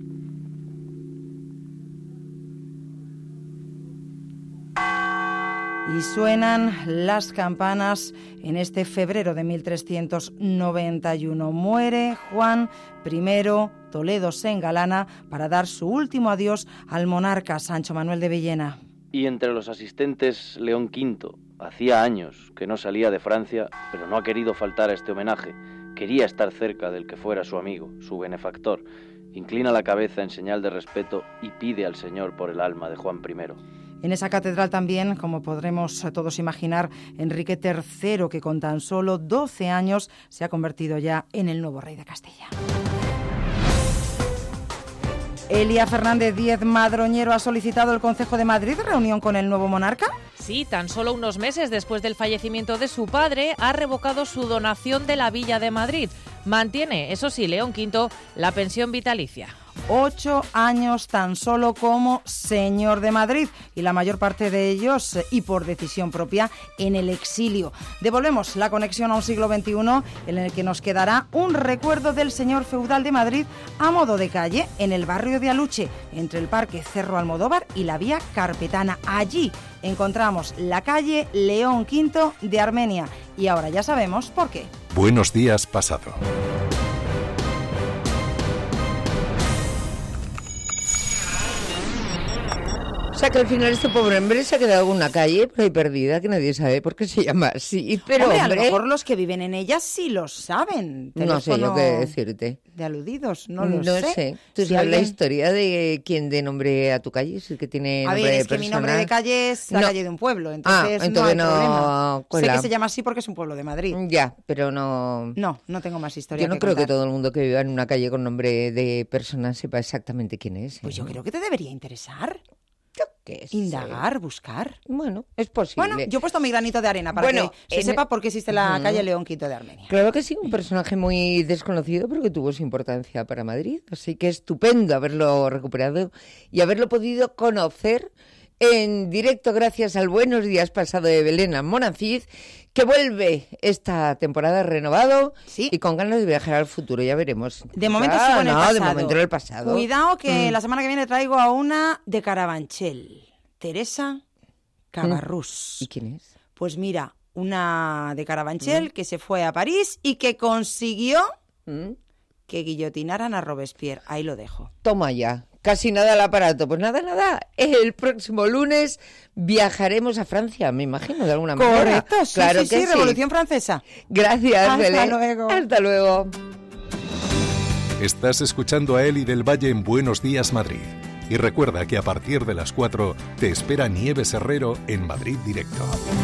Y suenan las campanas en este febrero de mil trescientos noventa y uno. Muere Juan primero, Toledo se engalana para dar su último adiós al monarca. Sancho Manuel de Villena.
Y entre los asistentes, León quinto. Hacía años que no salía de Francia, pero no ha querido faltar a este homenaje. Quería estar cerca del que fuera su amigo, su benefactor. Inclina la cabeza en señal de respeto y pide al Señor por el alma de Juan primero.
En esa catedral también, como podremos todos imaginar, Enrique tercero, que con tan solo doce años se ha convertido ya en el nuevo rey de Castilla. Elia Fernández Díez Madroñero ha solicitado el Concejo de Madrid reunión con el nuevo monarca.
Sí, tan solo unos meses después del fallecimiento de su padre, ha revocado su donación de la Villa de Madrid. Mantiene, eso sí, León quinto, la pensión vitalicia.
Ocho años tan solo como señor de Madrid y la mayor parte de ellos, y por decisión propia, en el exilio. Devolvemos la conexión a un siglo veintiuno en el que nos quedará un recuerdo del señor feudal de Madrid a modo de calle en el barrio de Aluche, entre el Parque Cerro Almodóvar y la Vía Carpetana. Allí encontramos la calle León quinto de Armenia y ahora ya sabemos por qué.
Buenos días, pasado.
O sea que al final este pobre hombre se ha quedado en una calle por ahí perdida, que nadie sabe por qué se llama así. Pero
hombre,
hombre,
a lo mejor los que viven en ella sí lo saben.
No sé yo qué decirte.
De aludidos, no lo
no
sé.
sé. ¿Tú
Si
sabes
alguien...
la historia de quién de nombre a tu calle? Si es que tiene
a
nombre
ver, es
de
que
personal.
mi nombre de calle es la
No.
calle de un pueblo, entonces,
ah, entonces
no hay
no,
problema.
cuela.
Sé que se llama así porque es un pueblo de Madrid.
Ya, pero no...
No, no tengo más historia
Yo no
que
creo
contar.
que todo el mundo que viva en una calle con nombre de persona sepa exactamente quién es. ¿eh?
Pues yo creo que te debería interesar.
¿Qué es?
Indagar, buscar.
Bueno, es posible.
Bueno, yo he puesto mi granito de arena para
Bueno,
que se
en-
sepa por qué existe la
Ujú.
calle León quinto de Armenia.
Claro que sí, un personaje muy desconocido, pero que tuvo su importancia para Madrid. Así que estupendo haberlo recuperado y haberlo podido conocer en directo gracias al Buenos Días pasado de Belén Monacid, que vuelve esta temporada renovado y con ganas de viajar al futuro, ya veremos.
De momento
Ah,
sigo en el
no,
pasado.
de momento en el pasado.
Cuidado que
Mm.
la semana que viene traigo a una de Carabanchel, Teresa Cabarrús.
¿Y quién es?
Pues mira, una de Carabanchel mm. que se fue a París y que consiguió mm. que guillotinaran a Robespierre. Ahí lo dejo.
Toma ya. Casi nada al aparato. Pues nada, nada. El próximo lunes viajaremos a Francia, me imagino, de alguna manera.
Correcto, sí,
claro
sí,
que
sí,
sí.
Revolución Francesa.
Gracias,
Hasta
Belén.
luego.
Hasta luego.
Estás escuchando a Eli del Valle en Buenos Días, Madrid. Y recuerda que a partir de las cuatro te espera Nieves Herrero en Madrid Directo.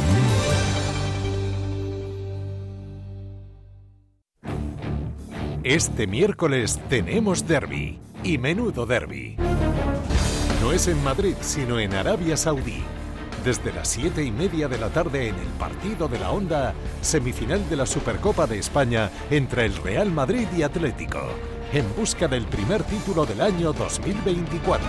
Este miércoles tenemos derbi. Y menudo derbi. No es en Madrid, sino en Arabia Saudí. Desde las siete y media de la tarde en el partido de la Onda, semifinal de la Supercopa de España entre el Real Madrid y Atlético, en busca del primer título del año dos mil veinticuatro.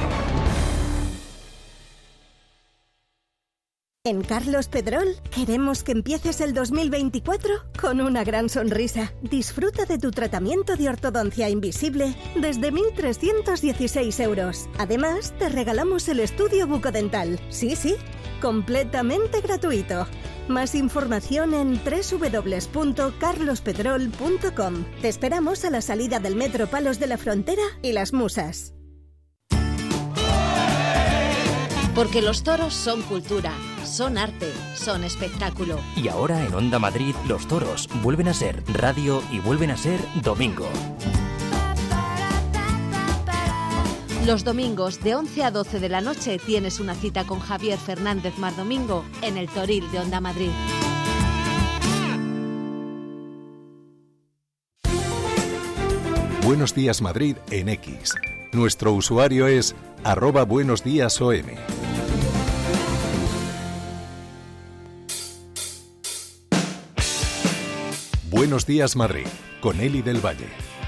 En Carlos Pedrol queremos que empieces el dos mil veinticuatro con una gran sonrisa. Disfruta de tu tratamiento de ortodoncia invisible desde mil trescientos dieciséis euros. Además, te regalamos el estudio bucodental. Sí, sí, completamente gratuito. Más información en doble u doble u doble u punto carlos pedrol punto com. Te esperamos a la salida del Metro Palos de la Frontera y Las Musas.
Porque los toros son cultura, son arte, son espectáculo.
Y ahora en Onda Madrid, los toros vuelven a ser radio y vuelven a ser domingo.
Los domingos de once a doce de la noche tienes una cita con Javier Fernández Mardomingo en el Toril de Onda Madrid.
Buenos Días Madrid en X. Nuestro usuario es arroba buenos días O M. Buenos Días Madrid, con Eli del Valle.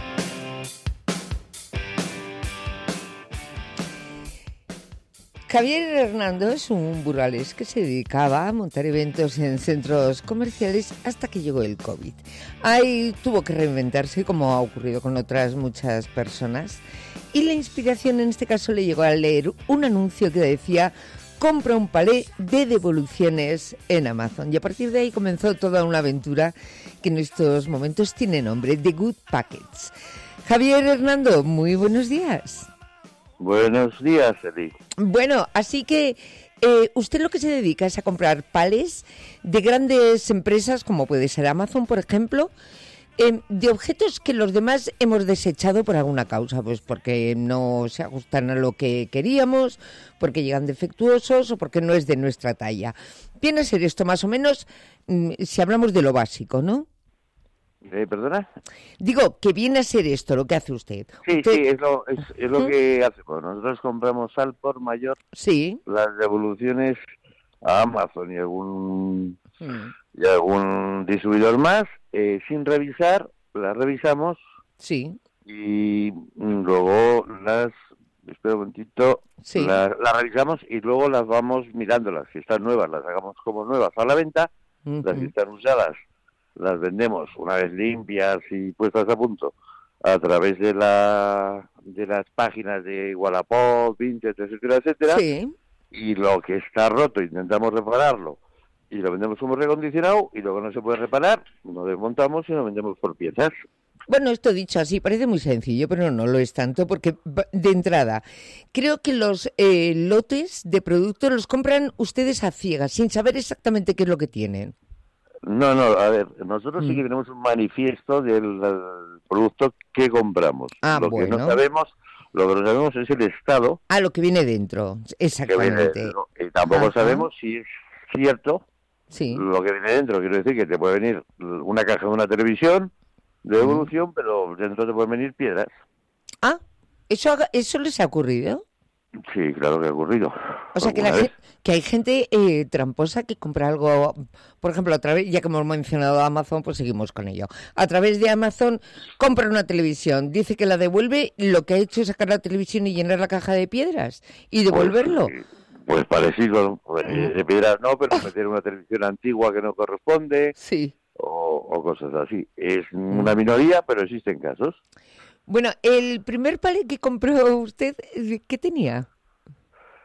Javier Hernando es un burgalés que se dedicaba a montar eventos en centros comerciales hasta que llegó el COVID. Ahí tuvo que reinventarse, como ha ocurrido con otras muchas personas. Y la inspiración en este caso le llegó al leer un anuncio que decía: compra un palé de devoluciones en Amazon. Y a partir de ahí comenzó toda una aventura que en estos momentos tiene nombre, The Good Packets. Javier Hernando, muy buenos días.
Buenos días, Eli.
Bueno, así que eh, usted lo que se dedica es a comprar palés de grandes empresas, como puede ser Amazon, por ejemplo, eh, de objetos que los demás hemos desechado por alguna causa, pues porque no se ajustan a lo que queríamos, porque llegan defectuosos o porque no es de nuestra talla. Viene a ser esto más o menos, mm, si hablamos de lo básico, ¿no?
Eh, ¿Perdona?
Digo, que viene a ser esto lo que hace usted.
Sí,
usted...
sí, es lo, es, es lo ¿Mm? que hacemos. Nosotros compramos al por mayor,
sí,
las devoluciones a Amazon y algún,
mm.
y algún distribuidor más, eh, sin revisar, las revisamos.
Sí.
Y luego las, espera un momentito,
sí.
las, las revisamos y luego las vamos mirándolas. Si están nuevas, las sacamos como nuevas a la venta,
uh-huh.
las que están usadas las vendemos una vez limpias y puestas a punto a través de la de las páginas de Wallapop, Vinted, etcétera, etcétera.
Sí.
Y lo que está roto intentamos repararlo y lo vendemos como recondicionado, y lo que no se puede reparar lo desmontamos y lo vendemos por piezas.
Bueno, esto dicho así parece muy sencillo, pero no lo es tanto, porque de entrada creo que los eh, lotes de productos los compran ustedes a ciegas, sin saber exactamente qué es lo que tienen.
No, no, a ver, nosotros mm. sí que tenemos un manifiesto del, del producto que compramos.
Ah,
lo
bueno.
que no sabemos, lo que no sabemos es el estado.
Ah, lo que viene dentro, exactamente.
Que viene dentro. Y tampoco Ajá. sabemos si es cierto
sí.
lo que viene dentro. Quiero decir que te puede venir una caja de una televisión de devolución, mm. pero dentro te pueden venir piedras.
Ah, ¿eso, eso les ha ocurrido?
Sí, claro que ha ocurrido.
O sea, que, la gente, que hay gente eh, tramposa que compra algo, por ejemplo, a través, ya que hemos mencionado Amazon, pues seguimos con ello. A través de Amazon compra una televisión, dice que la devuelve, lo que ha hecho es sacar la televisión y llenar la caja de piedras y devolverlo.
Pues, pues parecido, pues, de piedras no, pero meter una televisión antigua que no corresponde.
Sí.
O, o cosas así. Es una minoría, pero existen casos.
Bueno, el primer palé que compró usted, ¿qué tenía?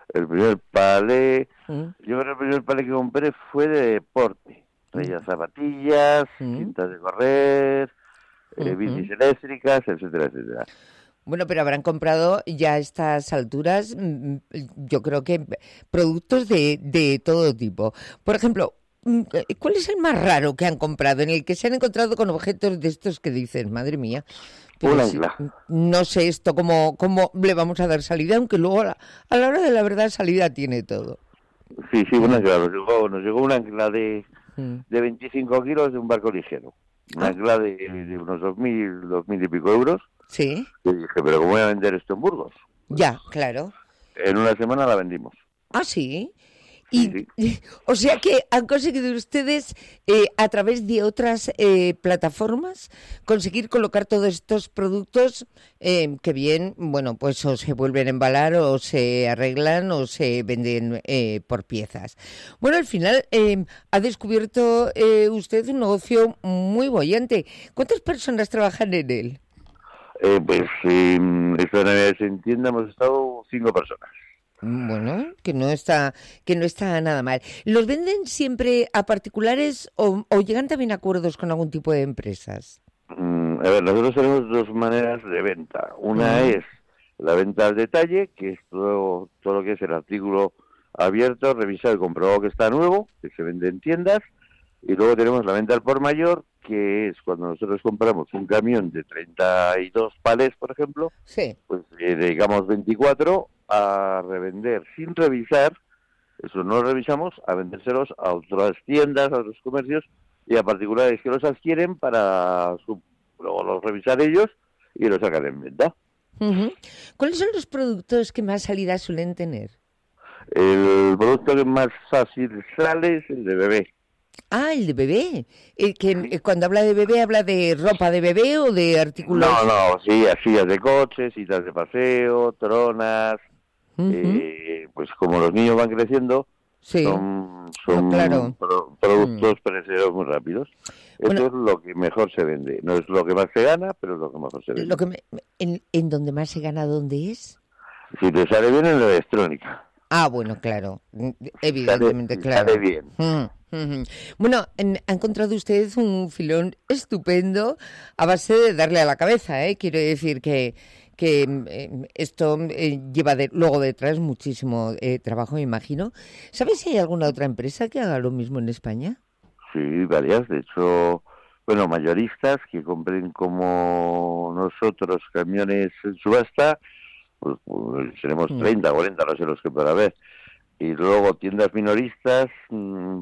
El primer palé,
¿Mm?
yo creo que el primer palé que compré fue de deporte. Traía zapatillas,
¿Mm?
cintas de correr, eh,
Ujú.
bicis eléctricas, etcétera, etcétera.
Bueno, pero habrán comprado ya a estas alturas, mm, yo creo que productos de, de todo tipo. Por ejemplo, mm, ¿cuál es el más raro que han comprado, en el que se han encontrado con objetos de estos que dicen, madre mía? pero
Un
si-
ancla.
no sé esto cómo, cómo le vamos a dar salida, aunque luego a la, a la hora de la verdad salida tiene todo.
Sí, sí, un ancla. Nos llegó, nos llegó un ancla de,
Mm.
de veinticinco kilos de un barco ligero. Un ancla de, de unos dos mil, dos mil y pico euros.
Sí,
Y dije, pero ¿cómo voy a vender esto en Burgos?
ya, claro.
En una semana la vendimos.
Ah, sí. Y, o sea que han conseguido ustedes, eh, a través de otras eh, plataformas, conseguir colocar todos estos productos eh, que bien, bueno, pues o se vuelven a embalar o se arreglan o se venden eh, por piezas. Bueno, al final eh, ha descubierto eh, usted un negocio muy bollante. ¿Cuántas personas trabajan en él?
Eh, pues eh, esta Navidad se entienda, hemos estado cinco personas.
Bueno, que no está, que no está nada mal. ¿Los venden siempre a particulares o, o llegan también a acuerdos con algún tipo de empresas?
Mm, a ver, nosotros tenemos dos maneras de venta. Una
Mm.
es la venta al detalle, que es todo, todo lo que es el artículo abierto, revisado y comprobado que está nuevo, que se vende en tiendas. Y luego tenemos la venta al por mayor, que es cuando nosotros compramos un camión de treinta y dos palés, por ejemplo,
Sí.
pues eh, dedicamos veinticuatro a revender sin revisar, eso no lo revisamos, a vendérselos a otras tiendas, a otros comercios y a particulares que los adquieren para su- luego los revisar ellos y los sacan en venta.
Ujú. ¿Cuáles son los productos que más salida suelen tener?
El producto que más fácil sale es el de bebé.
Ah, el de bebé. El que eh, cuando habla de bebé, ¿habla de ropa de bebé o de artículos?
No, no, sí, sillas de coche, sillas de paseo, tronas, eh, pues como los niños van creciendo,
Sí.
son, son
claro.
pro- productos perecederos muy rápidos. Eso
Bueno.
es lo que mejor se vende. No es lo que más se gana, pero es lo que mejor se vende.
Lo que me- en, ¿En donde más se gana, dónde es?
Si te sale bien en la electrónica.
Ah, bueno, claro. Evidentemente,
Sale-
claro.
sale bien.
Mm, mm. Bueno, en- ha encontrado usted un filón estupendo a base de darle a la cabeza, ¿eh? Quiero decir que, que eh, esto eh, lleva de- luego detrás muchísimo eh, trabajo, me imagino. ¿Sabes si hay alguna otra empresa que haga lo mismo en España?
Sí, varias. De hecho, bueno, mayoristas que compren como nosotros camiones en subasta, pues, pues tenemos
Mm.
treinta, cuarenta, no sé los que pueda haber. Y luego tiendas minoristas, mm,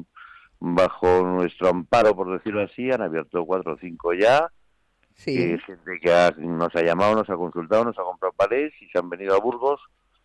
bajo nuestro amparo, por decirlo así, han abierto cuatro o cinco ya.
Sí.
Que gente que ha- nos ha llamado, nos ha consultado, nos ha comprado palés y se han venido a Burgos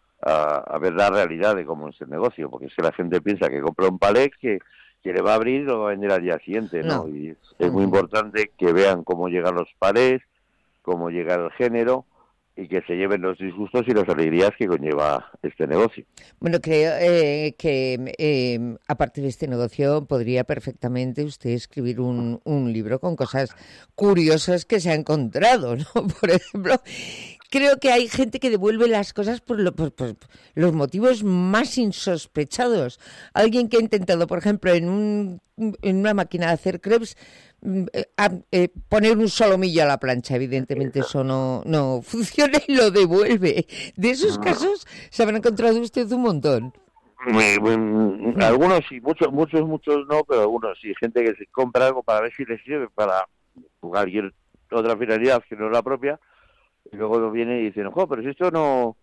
a, a ver la realidad de cómo es el negocio. Porque es que la gente piensa que compra un palé que, que le va a abrir y lo va a vender al día siguiente, ¿no?
No.
Y es, es muy importante que vean cómo llegan los palés, cómo llega el género y que se lleven los disgustos y las alegrías que conlleva este negocio.
Bueno, creo eh, que eh, aparte de este negocio podría perfectamente usted escribir un, un libro con cosas curiosas que se ha encontrado, ¿no? Por ejemplo, creo que hay gente que devuelve las cosas por, lo- por- por los motivos más insospechados. Alguien que ha intentado, por ejemplo, en, un, en una máquina de hacer crepes, mm, eh, a- eh, poner un solomillo a la plancha. Evidentemente eso no, no funciona y lo devuelve. De esos casos se habrá encontrado usted un montón.
Me- me- algunos sí, muchos, muchos, muchos no, pero algunos sí. Gente que se compra algo para ver si les sirve para cualquier otra finalidad que no es la propia, y luego viene y dicen, ojo, pero si esto no,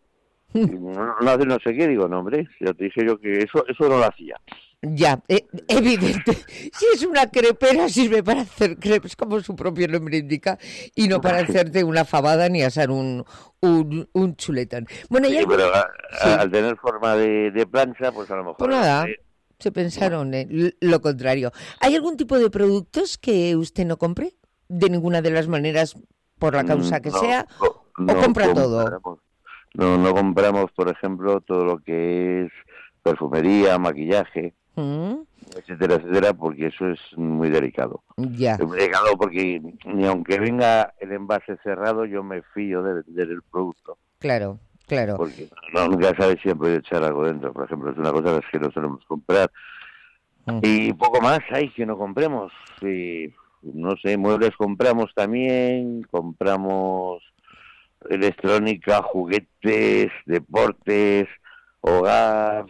no, no hace no sé qué, digo, no, hombre, ya te dije yo que eso, eso no lo hacía.
Ya, eh, evidente. Si es una crepera, sirve para hacer crepes, como su propio nombre indica, y no para hacerte una fabada ni asar un, un, un chuletón. Bueno,
Sí,
y algo-
pero a-
sí.
al tener forma de, de plancha, pues a lo mejor...
Pues nada,
eh,
se pensaron en lo contrario. ¿Hay algún tipo de productos que usted no compre? De ninguna de las maneras, por la causa que
no,
sea,
no
o compra todo.
compramos- No, no compramos, por ejemplo, todo lo que es perfumería, maquillaje,
Mm,
etcétera, etcétera, porque eso es muy delicado.
ya.
Es muy delicado porque ni aunque venga el envase cerrado, yo me fío de vender el producto.
Claro, Claro.
Porque no, nunca sabes si puede echar algo dentro. Por ejemplo, es una cosa que no solemos comprar. Mm. Y poco más hay que no compremos. Y, no sé, muebles compramos también, compramos electrónica, juguetes, deportes, hogar.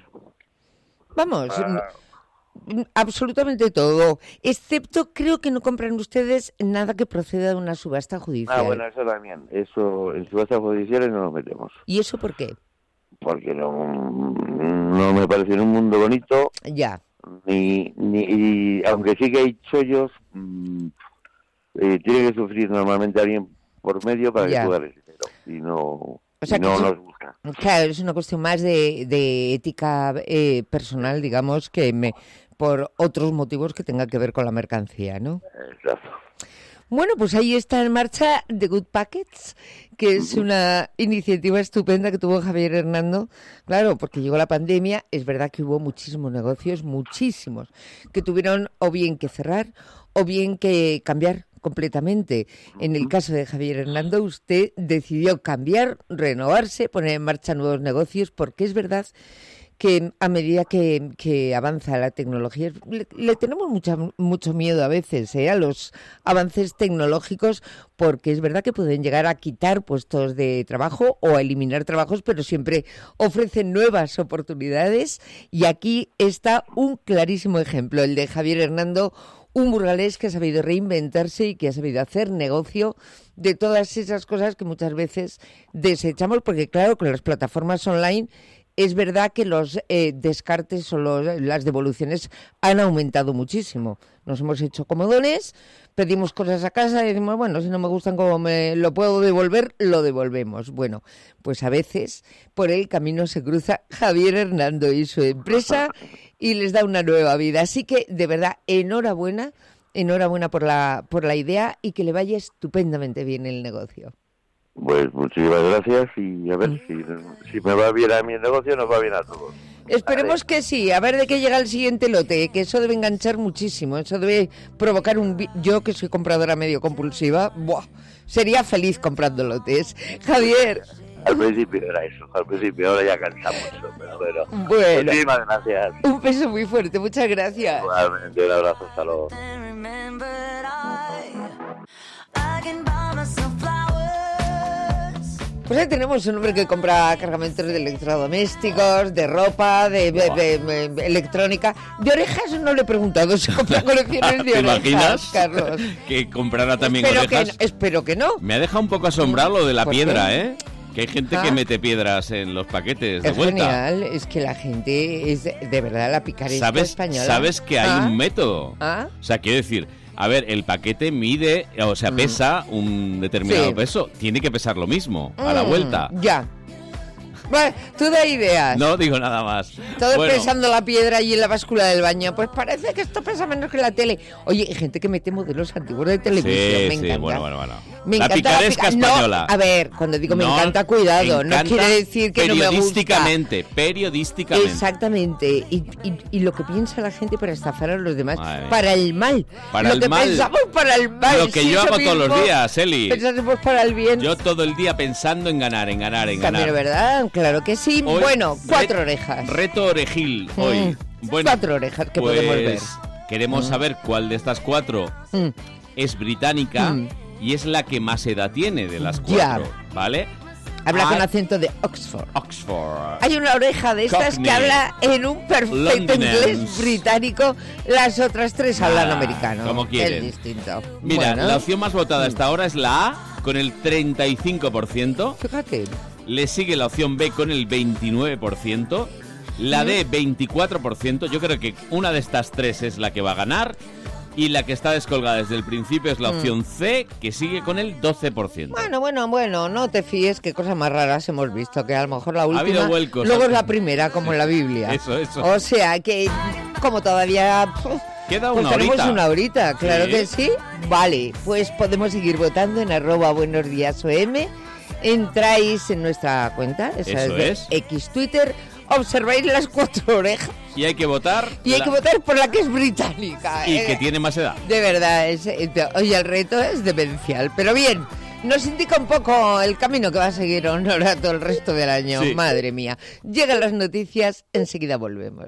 Vamos, ah. absolutamente todo, excepto creo que no compran ustedes nada que proceda de una subasta judicial.
Ah, bueno, eso también, eso en subastas judiciales no nos metemos.
¿Y eso por qué?
Porque no, no me parece en un mundo bonito.
Ya.
Ni, ni y, aunque sí que hay chollos, mmm, eh, tiene que sufrir normalmente alguien por medio para ya. que pueda recibir. Y no, o sea y no
que
nos busca.
Claro, es una cuestión más de, de ética eh, personal, digamos, que me, por otros motivos que tenga que ver con la mercancía, ¿no?
Exacto.
Bueno, pues ahí está en marcha The Good Packets, que es una iniciativa estupenda que tuvo Javier Hernando. Claro, porque llegó la pandemia, es verdad que hubo muchísimos negocios, muchísimos, que tuvieron o bien que cerrar o bien que cambiar completamente. En el caso de Javier Hernando, usted decidió cambiar, renovarse, poner en marcha nuevos negocios, porque es verdad que a medida que, que avanza la tecnología, le, le tenemos mucha, mucho miedo a veces ¿eh? a los avances tecnológicos, porque es verdad que pueden llegar a quitar puestos de trabajo o a eliminar trabajos, pero siempre ofrecen nuevas oportunidades, y aquí está un clarísimo ejemplo, el de Javier Hernando, un burgalés que ha sabido reinventarse y que ha sabido hacer negocio de todas esas cosas que muchas veces desechamos, porque claro, con las plataformas online es verdad que los eh, descartes o los, las devoluciones han aumentado muchísimo. Nos hemos hecho comodones, pedimos cosas a casa y decimos, bueno, si no me gustan como me lo puedo devolver, lo devolvemos. Bueno, pues a veces por el camino se cruza Javier Hernando y su empresa y les da una nueva vida. Así que, de verdad, enhorabuena, enhorabuena por la, por la idea y que le vaya estupendamente bien el negocio.
Pues muchísimas gracias y a ver mm. si, si me va bien a mi negocio, nos va bien a todos.
Esperemos que sí, a ver de qué llega el siguiente lote, que eso debe enganchar muchísimo, eso debe provocar un... Vi- Yo que soy compradora medio compulsiva, ¡buah!, sería feliz comprando lotes. Javier.
Al principio era eso, al principio, ahora ya cansa mucho, pero bueno.
Bueno.
Muchísimas gracias.
Un beso muy fuerte, muchas gracias.
Igualmente, un abrazo, hasta luego.
Pues ahí tenemos un hombre que compra cargamentos de electrodomésticos, de ropa, de, de, de, de electrónica. De orejas no le he preguntado si compra colecciones de
¿Te
orejas,
imaginas
Carlos.
que comprara también
espero
orejas?
Que, espero que no.
Me ha dejado un poco asombrado lo de la piedra,
qué?
¿eh? Que hay gente
¿Ah?
que mete piedras en los paquetes de
es
vuelta.
Genial, es que la gente es de, de verdad la picaresca
¿Sabes,
española.
¿Sabes que hay
¿Ah?
un método?
¿Ah?
O sea, quiero decir... A ver, el paquete mide, o sea, pesa mm. un determinado sí. peso. Tiene que pesar lo mismo mm, a la vuelta.
Ya. Bueno, tú da ideas.
No digo nada más.
Todo
bueno.
pesando la piedra allí en la báscula del baño. Pues parece que esto pesa menos que la tele. Oye, hay gente que mete modelos antiguos de televisión.
Sí,
me
sí,
encanta.
bueno, bueno, bueno.
Me
la
encanta
picaresca
la pica...
española.
No, a ver, cuando digo me
no,
encanta, cuidado.
encanta
no quiere decir que no me gusta.
Periodísticamente, periodísticamente.
Exactamente. Y, y, y lo que piensa la gente para estafar a los demás.
Madre.
Para el mal.
Para
lo
el
que
mal.
pensamos para el mal.
Lo que
sí,
yo hago
mismo,
todos los días, Eli.
Pensamos para el bien.
Yo todo el día pensando en ganar, en ganar, en
También,
ganar.
¿verdad? Claro que sí. Hoy, bueno, cuatro
re-
orejas.
Reto orejil hoy.
Mm,
bueno,
cuatro orejas que
pues
podemos ver.
Queremos
Mm.
saber cuál de estas cuatro
Mm.
es británica
Mm.
y es la que más edad tiene de las cuatro,
Ya.
¿vale?
Habla
Ah,
con acento de Oxford.
Oxford.
Hay una oreja de estas
Cockney.
que habla en un perfecto
Londinense.
inglés británico. Las otras tres hablan
Ah,
americano.
como quieren.
Es distinto.
Mira,
Bueno.
la opción más votada hasta ahora es la A, con el treinta y cinco por ciento.
Fíjate.
Le sigue la opción B con el veintinueve por ciento. La D, veinticuatro por ciento. Yo creo que una de estas tres es la que va a ganar. Y la que está descolgada desde el principio es la
Mm.
opción C, que sigue con el doce por ciento.
Bueno, bueno, bueno, no te fíes, qué cosas más raras hemos visto, que a lo mejor la última,
habido vuelcos,
luego
¿no?
es la primera, como en la Biblia.
Eso, eso.
O sea, que como todavía... puf,
Queda
pues
una
tenemos
horita.
una horita, claro
Sí.
que sí. Vale, pues podemos seguir votando en arroba buenos días O M. Entráis en nuestra cuenta, esa
Eso
es de
es.
X Twitter, observáis las cuatro orejas
Y hay que votar.
y hay
la-
que votar por la que es británica.
Y
eh.
que tiene más edad.
De verdad, es, oye, el reto es demencial. Pero bien, Nos indica un poco el camino que va a seguir Honorato el resto del año.
Sí.
Madre mía. Llegan las noticias, enseguida volvemos.